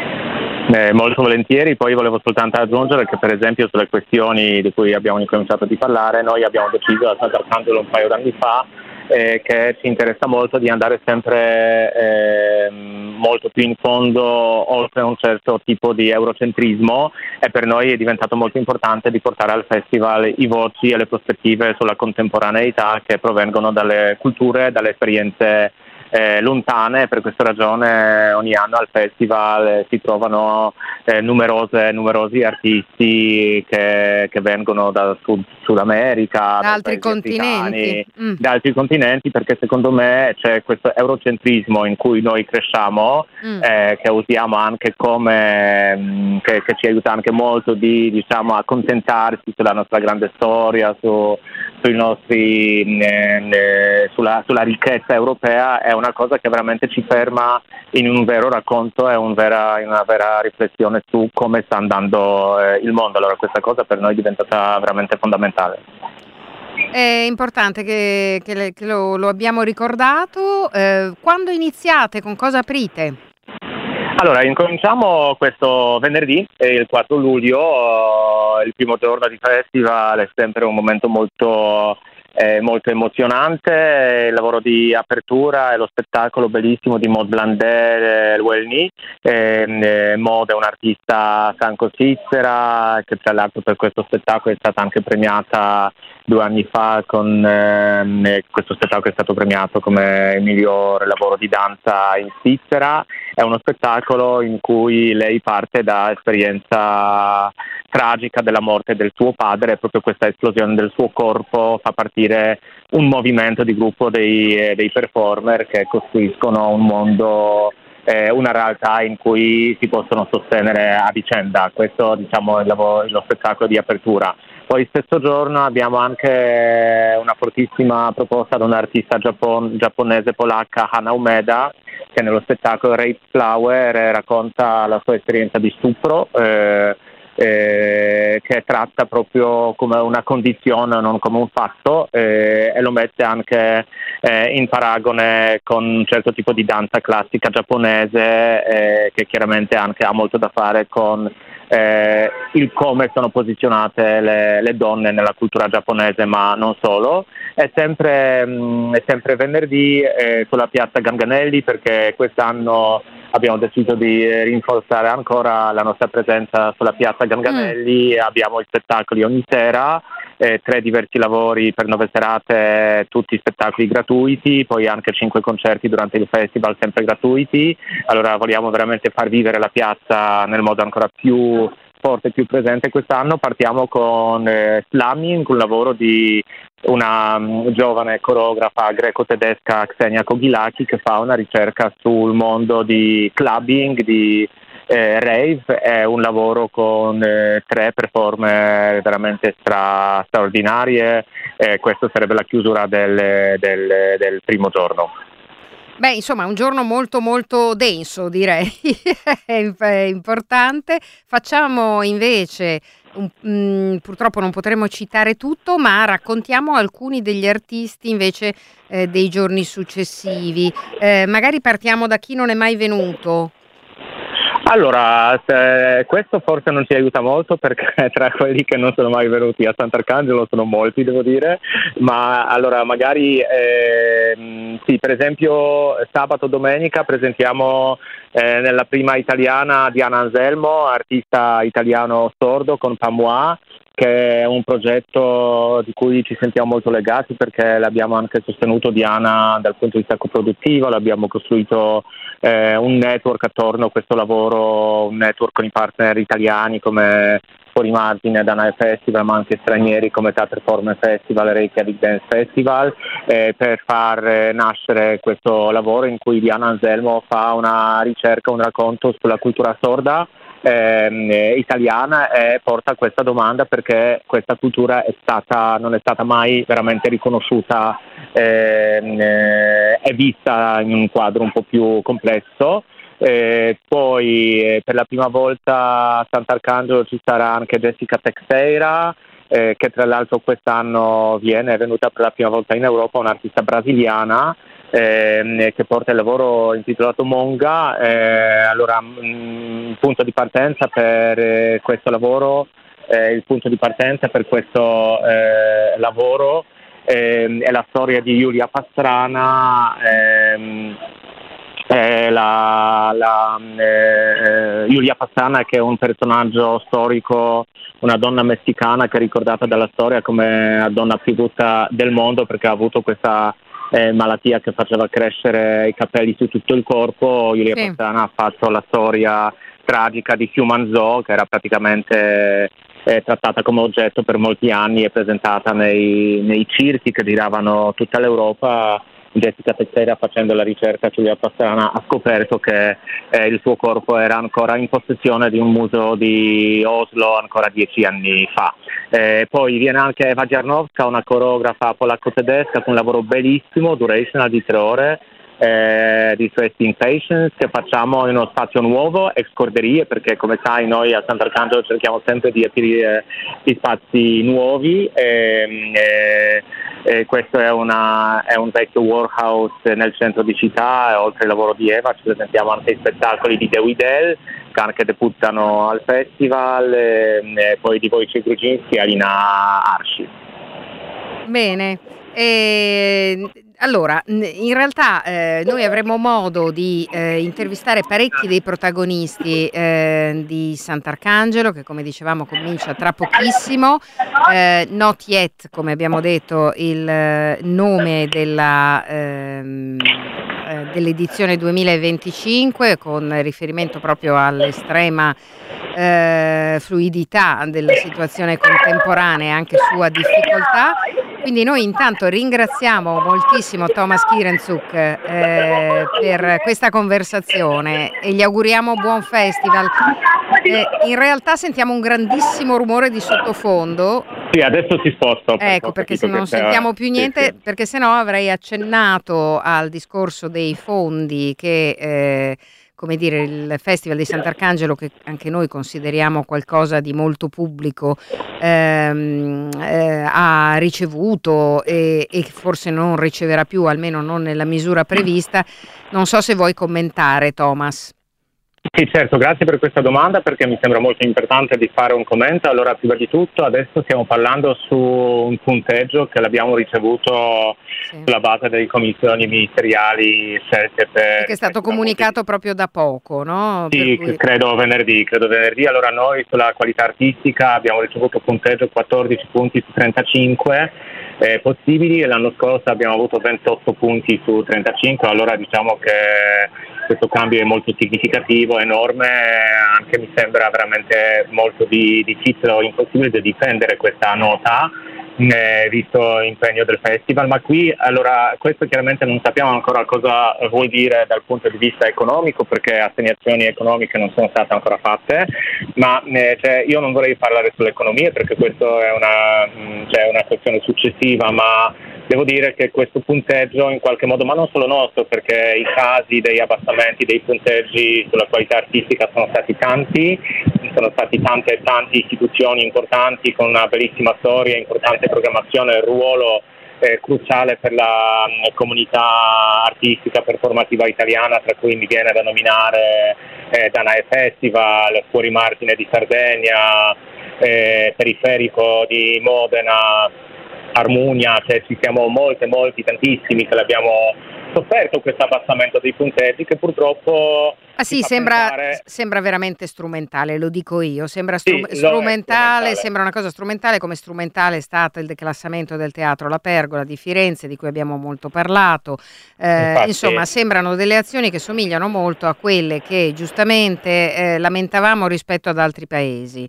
Eh, molto volentieri, poi volevo soltanto aggiungere che per esempio sulle questioni di cui abbiamo incominciato di parlare, noi abbiamo deciso a Sant'Arcangelo un paio d'anni fa eh, che ci interessa molto di andare sempre eh, molto più in fondo, oltre un certo tipo di eurocentrismo, e per noi è diventato molto importante di portare al festival i voci e le prospettive sulla contemporaneità che provengono dalle culture, dalle esperienze Eh, lontane. Per questa ragione ogni anno al festival eh, si trovano eh, numerose, numerosi artisti che, che vengono da Sud, Sud America, Da dai altri paesi continenti. africani, Mm. da altri continenti, perché secondo me c'è questo eurocentrismo in cui noi cresciamo, Mm. eh, che usiamo anche come mh, che, che ci aiuta anche molto di, diciamo, accontentarsi sulla nostra grande storia, su, sui nostri, eh, eh, sulla, sulla ricchezza europea è una cosa che veramente ci ferma in un vero racconto e un vera, in una vera riflessione su come sta andando eh, il mondo. Allora questa cosa per noi è diventata veramente fondamentale. È importante che, che, le, che lo, lo abbiamo ricordato. Eh, quando iniziate? Con cosa aprite? Allora, incominciamo questo venerdì, il quattro luglio, il primo giorno di festival, è sempre un momento molto, eh, molto emozionante. Il lavoro di apertura e lo spettacolo bellissimo di Maud Blandé, Luelny. Eh, Maud è un'artista franco-svizzera che tra l'altro per questo spettacolo è stata anche premiata due anni fa con eh, questo spettacolo è stato premiato come il miglior lavoro di danza in Svizzera. È uno spettacolo in cui lei parte da esperienza tragica della morte del suo padre, e proprio questa esplosione del suo corpo fa partire un movimento di gruppo dei, dei performer che costruiscono un mondo, eh, una realtà in cui si possono sostenere a vicenda. Questo, diciamo, è lo, lo spettacolo di apertura. Poi stesso giorno abbiamo anche una fortissima proposta da un'artista giappon- giapponese polacca, Hana Umeda, che nello spettacolo Rape Flower racconta la sua esperienza di stupro, eh, eh, che tratta proprio come una condizione, non come un fatto, eh, e lo mette anche eh, in paragone con un certo tipo di danza classica giapponese, eh, che chiaramente anche ha molto da fare con Eh, il come sono posizionate le, le donne nella cultura giapponese, ma non solo. È sempre, mh, è sempre venerdì eh, sulla piazza Ganganelli, perché quest'anno abbiamo deciso di rinforzare ancora la nostra presenza sulla piazza Ganganelli. Mm. Abbiamo i spettacoli ogni sera, eh, tre diversi lavori per nove serate, tutti spettacoli gratuiti, poi anche cinque concerti durante il festival sempre gratuiti. Allora vogliamo veramente far vivere la piazza nel modo ancora più forte, più presente. Quest'anno partiamo con eh, Slamming, un lavoro di una um, giovane coreografa greco-tedesca, Ksenia Kogilaki, che fa una ricerca sul mondo di clubbing, di eh, rave. È un lavoro con eh, tre performer veramente stra- straordinarie. Eh, questa sarebbe la chiusura del, del, del primo giorno. Beh, insomma, un giorno molto molto denso, direi, è importante. Facciamo invece, un, mh, purtroppo non potremo citare tutto, ma raccontiamo alcuni degli artisti invece eh, dei giorni successivi. Eh, magari partiamo da chi non è mai venuto. Allora, eh, questo forse non ci aiuta molto, perché tra quelli che non sono mai venuti a Sant'Arcangelo sono molti, devo dire, ma allora magari eh, sì, per esempio sabato domenica presentiamo eh, nella prima italiana Diana Anselmo, artista italiano sordo con Pamois, che è un progetto di cui ci sentiamo molto legati, perché l'abbiamo anche sostenuto Diana dal punto di vista coproduttivo, l'abbiamo costruito eh, un network attorno a questo lavoro, un network con i partner italiani come Fuori Margine, Danae Festival, ma anche stranieri come Theater Forme Festival e Reykjavik Dance Festival, eh, per far eh, nascere questo lavoro in cui Diana Anselmo fa una ricerca, un racconto sulla cultura sorda Eh, italiana, e porta questa domanda perché questa cultura è stata, non è stata mai veramente riconosciuta eh, eh, è vista in un quadro un po' più complesso. Eh, poi eh, per la prima volta a Sant'Arcangelo ci sarà anche Jessica Teixeira, eh, che tra l'altro quest'anno viene, è venuta per la prima volta in Europa, un'artista brasiliana Eh, che porta il lavoro intitolato Monga. Eh, allora, mh, punto di partenza per eh, questo lavoro, eh, il punto di partenza per questo eh, lavoro eh, è la storia di Julia Pastrana. ehm, eh, la, la, eh, Julia Pastrana, che è un personaggio storico, una donna messicana che è ricordata dalla storia come la donna più brutta del mondo, perché ha avuto questa Eh, malattia che faceva crescere i capelli su tutto il corpo. Julia sì. Pastrana ha fatto la storia tragica di Human Zoo, che era praticamente eh, trattata come oggetto per molti anni e presentata nei, nei circhi che giravano tutta l'Europa. Jessica Teixeira, facendo la ricerca su Julia Pastrana, ha scoperto che eh, il suo corpo era ancora in possessione di un museo di Oslo ancora dieci anni fa. Eh, poi viene anche Eva Giarnowska, una coreografa polacco-tedesca con un lavoro bellissimo, duration di tre ore, eh, di Twisting Patience, che facciamo in uno spazio nuovo, ex Corderie, perché come sai noi a Sant'Arcangelo cerchiamo sempre di aprire gli spazi nuovi. E, e, e questo è, una, è un vecchio warehouse nel centro di città, e oltre al lavoro di Eva ci presentiamo anche i spettacoli di The Widel, che anche debuttano al festival, e, e poi di Wojciech Grudziński e Alina Arshi. Bene, e, allora in realtà eh, noi avremo modo di eh, intervistare parecchi dei protagonisti eh, di Sant'Arcangelo, che come dicevamo comincia tra pochissimo, eh, not yet, come abbiamo detto, il eh, nome della ehm, eh, dell'edizione duemilaventicinque, con riferimento proprio all'estrema eh, fluidità della situazione contemporanea e anche sua difficoltà. Quindi noi intanto ringraziamo moltissimo Thomas Kirenzuk eh, per questa conversazione e gli auguriamo buon festival. Eh, in realtà sentiamo un grandissimo rumore di sottofondo. Sì, adesso si sposta. Ecco, perché se non sentiamo più niente, sì, sì. Perché sennò avrei accennato al discorso dei fondi che... Eh, come dire, il Festival di Sant'Arcangelo, che anche noi consideriamo qualcosa di molto pubblico, ehm, eh, ha ricevuto e, e forse non riceverà più, almeno non nella misura prevista. Non so se vuoi commentare, Thomas. Sì, certo, grazie per questa domanda, perché mi sembra molto importante di fare un commento. Allora, prima di tutto, adesso stiamo parlando su un punteggio che l'abbiamo ricevuto sì. sulla base delle commissioni ministeriali scelte per... Che è stato comunicato di... proprio da poco, no? Sì, cui... credo venerdì, credo venerdì. Allora, noi sulla qualità artistica abbiamo ricevuto punteggio quattordici punti su trentacinque eh, possibili, e l'anno scorso abbiamo avuto ventotto punti su trentacinque, allora diciamo che questo cambio è molto significativo, enorme, anche mi sembra veramente molto di, difficile o impossibile di difendere questa nota, eh, visto l'impegno del festival. Ma qui, allora, questo chiaramente non sappiamo ancora cosa vuol dire dal punto di vista economico, perché assegnazioni economiche non sono state ancora fatte, ma eh, cioè, io non vorrei parlare sull'economia, perché questo è una, mh, cioè, una questione successiva, ma devo dire che questo punteggio in qualche modo, ma non solo nostro, perché i casi degli abbassamenti dei punteggi sulla qualità artistica sono stati tanti, sono stati tante tante istituzioni importanti con una bellissima storia, importante programmazione, il ruolo eh, cruciale per la mh, comunità artistica performativa italiana, tra cui mi viene da nominare eh, Danae Festival, Fuori Margine di Sardegna, eh, Periferico di Modena, Armonia, cioè ci siamo molte, molti, tantissimi che l'abbiamo sofferto questo abbassamento dei punteggi, che purtroppo... Ah sì, sembra, pensare... sembra veramente strumentale, lo dico io, sembra stru- sì, strumentale, strumentale, sembra una cosa strumentale, come strumentale è stato il declassamento del Teatro La Pergola di Firenze, di cui abbiamo molto parlato, eh, Infatti... insomma sembrano delle azioni che somigliano molto a quelle che giustamente eh, lamentavamo rispetto ad altri paesi.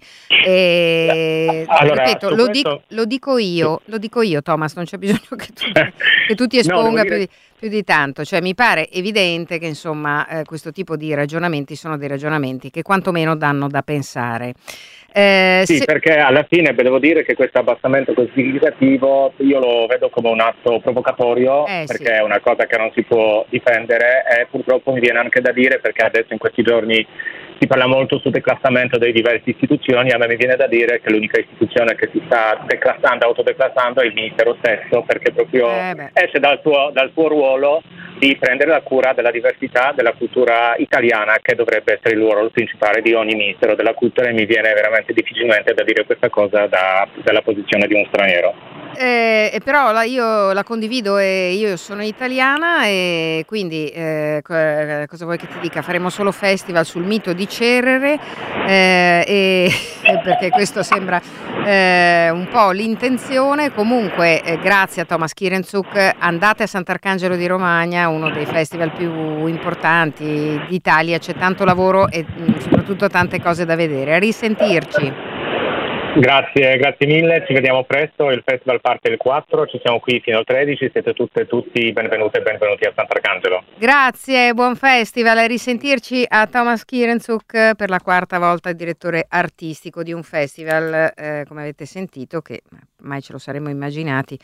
E, allora, ripeto, lo, questo... dico, lo dico io, lo dico io Thomas, non c'è bisogno che tu, che tu ti esponga no, più di... più di tanto, cioè mi pare evidente che insomma eh, questo tipo di ragionamenti sono dei ragionamenti che quantomeno danno da pensare. Eh, sì, se... perché alla fine devo dire che questo abbassamento così significativo io lo vedo come un atto provocatorio, eh, perché sì. è una cosa che non si può difendere, e purtroppo mi viene anche da dire, perché adesso in questi giorni si parla molto sul declassamento delle diverse istituzioni, a me mi viene da dire che l'unica istituzione che si sta declassando, autodeclassando è il Ministero stesso, perché proprio eh esce dal suo, dal suo ruolo di prendere la cura della diversità della cultura italiana, che dovrebbe essere il ruolo principale di ogni Ministero della Cultura, e mi viene veramente difficilmente da dire questa cosa da, dalla posizione di uno straniero. Eh, però la, io la condivido, e io sono italiana, e quindi eh, cosa vuoi che ti dica? Faremo solo festival sul mito di Cerere, eh, e, perché questo sembra eh, un po' l'intenzione. Comunque eh, grazie a Thomas Kirenzuk, andate a Sant'Arcangelo di Romagna, uno dei festival più importanti d'Italia, c'è tanto lavoro e mh, soprattutto tante cose da vedere. A risentirci. Grazie, grazie mille, ci vediamo presto, il festival parte il quattro, ci siamo qui fino al tredici, siete tutte e tutti benvenute e benvenuti a Sant'Arcangelo. Grazie, buon festival, a risentirci a Thomas Kierensuk per la quarta volta, direttore artistico di un festival, eh, come avete sentito, che mai ce lo saremmo immaginati,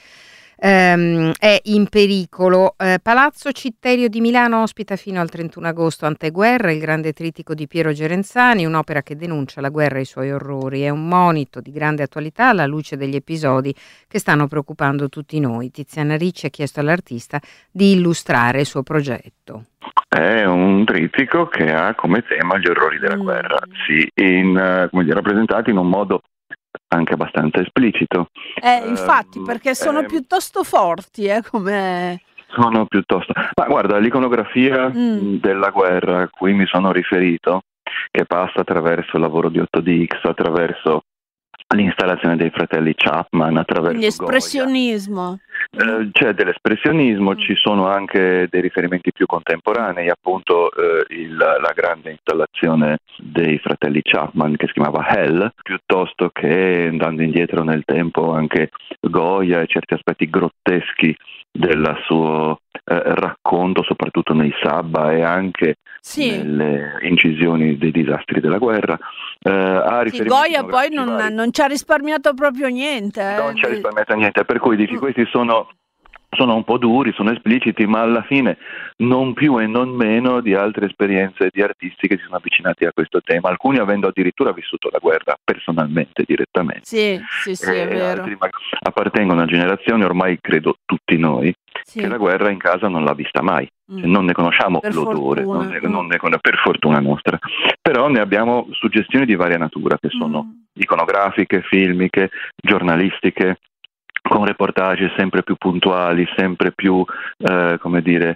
ehm, è in pericolo. Eh, Palazzo Citterio di Milano ospita fino al trentuno agosto Anteguerra, il grande trittico di Piero Gerenzani, un'opera che denuncia la guerra e i suoi orrori. È un monito di grande attualità alla luce degli episodi che stanno preoccupando tutti noi. Tiziana Ricci ha chiesto all'artista di illustrare il suo progetto. È un trittico che ha come tema gli orrori della Mm. guerra, sì, in, come dire, rappresentati in un modo anche abbastanza esplicito. Eh, infatti, Ehm, perché sono ehm, piuttosto forti, eh, come... Sono piuttosto... Ma guarda, l'iconografia Mm. mh, della guerra a cui mi sono riferito, che passa attraverso il lavoro di otto D X, attraverso l'installazione dei fratelli Chapman, attraverso Quindi Goya, espressionismo. Eh, c'è dell'espressionismo, ci sono anche dei riferimenti più contemporanei, appunto eh, il- la grande installazione dei fratelli Chapman che si chiamava Hell, piuttosto che andando indietro nel tempo anche Goya e certi aspetti grotteschi del suo eh, racconto, soprattutto nei Sabba e anche Sì, nelle incisioni dei disastri della guerra. Eh, ha sì, riferimenti Goya poi icnografici non, vari. non ci ha risparmiato proprio niente. eh, Non ci ha di- risparmiato niente, per cui dici Mm. questi sono, sono un po' duri, sono espliciti, ma alla fine non più e non meno di altre esperienze di artisti che si sono avvicinati a questo tema, alcuni avendo addirittura vissuto la guerra personalmente, direttamente. Sì, sì, sì, è E vero. altri ma- appartengono a generazioni, ormai credo tutti noi, Sì. che la guerra in casa non l'ha vista mai. Mm. Cioè, non ne conosciamo Per l'odore, fortuna. non ne- Mm. non ne con- per fortuna nostra, però ne abbiamo suggestioni di varia natura che sono Mm. iconografiche, filmiche, giornalistiche, con reportage sempre più puntuali, sempre più, eh, come dire,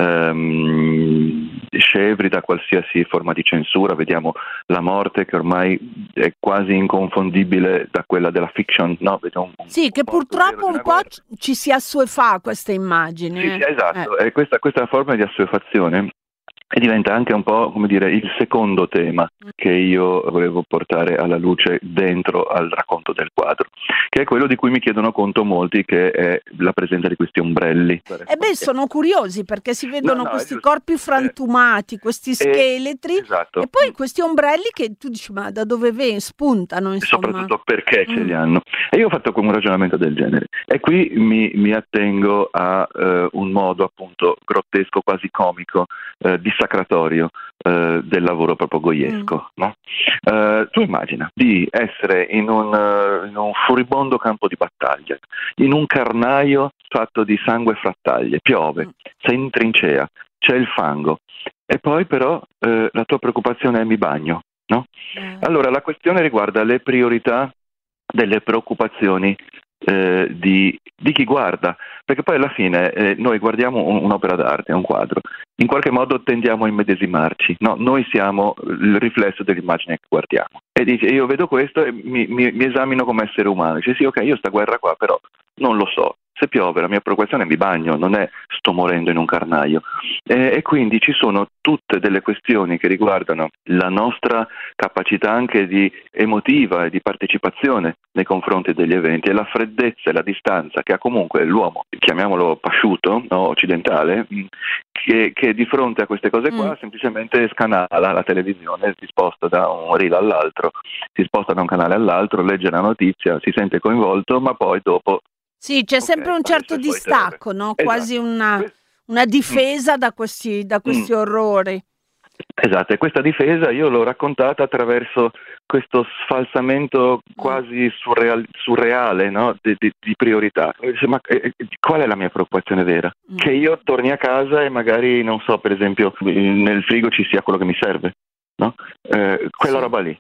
ehm, scevri da qualsiasi forma di censura. Vediamo la morte che ormai è quasi inconfondibile da quella della fiction, no? Vediamo un- Sì, che un morto purtroppo vero di un una po' guerra. ci- ci si assuefà a queste immagini. Sì, sì, eh. esatto, e questa, questa forma di assuefazione e diventa anche un po', come dire, il secondo tema che io volevo portare alla luce dentro al racconto del quadro, che è quello di cui mi chiedono conto molti, che è la presenza di questi ombrelli. E beh, sono curiosi perché si vedono No, no, è questi giusto. corpi frantumati, questi scheletri, Esatto. e poi questi ombrelli che tu dici, ma da dove vengono? Spuntano, E insomma. soprattutto perché ce Mm. li hanno. E io ho fatto come un ragionamento del genere. E qui mi, mi attengo a eh, un modo appunto grottesco, quasi comico, eh, dissacratorio eh, del lavoro proprio goiesco. No? Eh, tu immagina di essere in un, eh, in un furibondo campo di battaglia, in un carnaio fatto di sangue e frattaglie, piove, sei in trincea, c'è il fango, e poi però eh, la tua preoccupazione è: mi bagno, no? Allora la questione riguarda le priorità delle preoccupazioni eh, di, di chi guarda, perché poi alla fine eh, noi guardiamo un- un'opera d'arte, un quadro, in qualche modo tendiamo a immedesimarci, no? Noi siamo il riflesso dell'immagine che guardiamo, e dice: io vedo questo e mi, mi- mi esamino come essere umano. Dice: sì, ok, io sta guerra qua però non lo so, se piove la mia preoccupazione è mi bagno, non è sto morendo in un carnaio. E, e quindi ci sono tutte delle questioni che riguardano la nostra capacità anche di emotiva e di partecipazione nei confronti degli eventi, e la freddezza e la distanza che ha comunque l'uomo, chiamiamolo pasciuto, no, occidentale, mh, che, che di fronte a queste cose qua Mm. semplicemente scanala la televisione, si sposta da un reel all'altro, si sposta da un canale all'altro, legge la notizia, si sente coinvolto, ma poi dopo... Sì, c'è Ok, sempre un fa certo le sue solite distacco, robe. no? Esatto. Quasi una, Que- una difesa da questi, da questi Mm. orrori. Esatto, e questa difesa io l'ho raccontata attraverso questo sfalsamento quasi surreal- surreale, no? di, di- di priorità. Dice: ma eh, eh, qual è la mia preoccupazione vera? Mm. Che io torni a casa e magari, non so, per esempio nel frigo ci sia quello che mi serve, no? Eh, quella Sì. roba lì.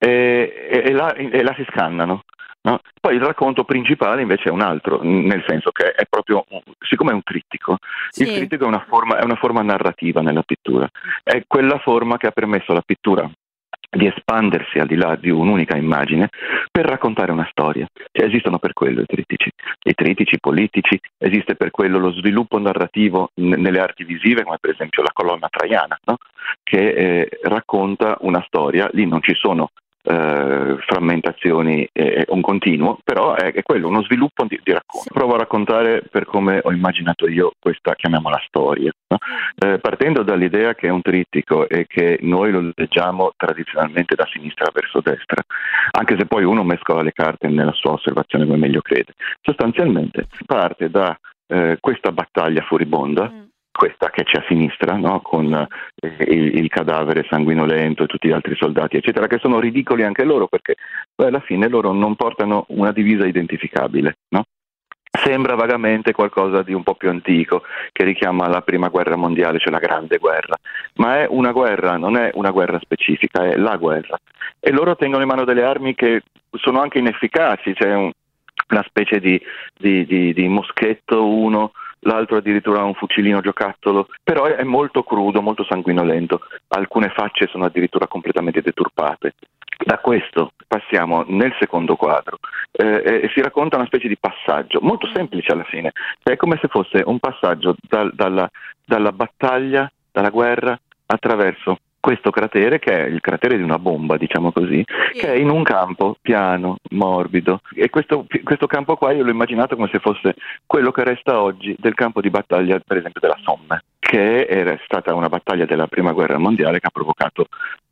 E, e, e là, e là si scannano. No? Poi il racconto principale invece è un altro, n- nel senso che è proprio, un- siccome è un trittico, il Sì. trittico è una forma, è una forma narrativa nella pittura, è quella forma che ha permesso alla pittura di espandersi al di là di un'unica immagine per raccontare una storia. Cioè, esistono per quello i trittici, i trittici politici, esiste per quello lo sviluppo narrativo n- nelle arti visive, come per esempio la colonna traiana, no? Che eh, racconta una storia. Lì non ci sono eh, frammentazioni, è un continuo, però è, è quello, uno sviluppo di, di racconto. Sì. Provo a raccontare per come ho immaginato io questa, chiamiamola storia, no? eh, partendo dall'idea che è un trittico e che noi lo leggiamo tradizionalmente da sinistra verso destra, anche se poi uno mescola le carte nella sua osservazione come meglio crede. Sostanzialmente parte da eh, questa battaglia furibonda, mm. questa che c'è a sinistra, no? Con eh, il, il cadavere sanguinolento e tutti gli altri soldati, eccetera, che sono ridicoli anche loro, perché poi alla fine loro non portano una divisa identificabile, no? Sembra vagamente qualcosa di un po' più antico, che richiama la prima guerra mondiale, cioè la grande guerra, ma è una guerra, non è una guerra specifica, è la guerra. E loro tengono in mano delle armi che sono anche inefficaci, c'è un, una specie di, di, di, di moschetto uno, l'altro addirittura un fucilino giocattolo, però è molto crudo, molto sanguinolento, alcune facce sono addirittura completamente deturpate. Da questo passiamo nel secondo quadro eh, e si racconta una specie di passaggio, molto semplice alla fine, è come se fosse un passaggio dal, dalla, dalla battaglia, dalla guerra, attraverso questo cratere, che è il cratere di una bomba, diciamo così, che è in un campo piano, morbido, e questo, questo campo qua io l'ho immaginato come se fosse quello che resta oggi del campo di battaglia, per esempio, della Somme, che era stata una battaglia della prima guerra mondiale che ha provocato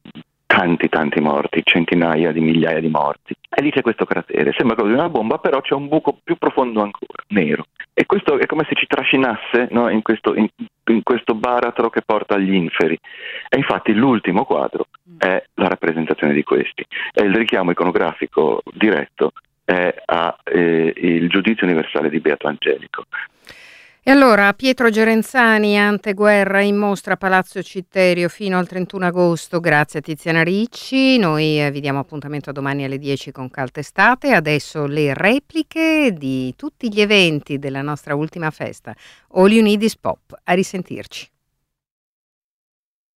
tanti tanti morti, centinaia di migliaia di morti. E lì c'è questo cratere, sembra quello di una bomba, però c'è un buco più profondo ancora, nero. E questo è come se ci trascinasse, no, in, questo, in, in questo baratro che porta agli inferi. E infatti l'ultimo quadro è la rappresentazione di questi. E il richiamo iconografico diretto è a eh, il Giudizio universale di Beato Angelico. E allora, Pietro Gerenzani, Anteguerra, in mostra a Palazzo Citterio fino al trentuno agosto. Grazie a Tiziana Ricci. Noi eh, vi diamo appuntamento a domani alle dieci con Caltestate. Adesso le repliche di tutti gli eventi della nostra ultima festa, All You Need Is Pop. A risentirci.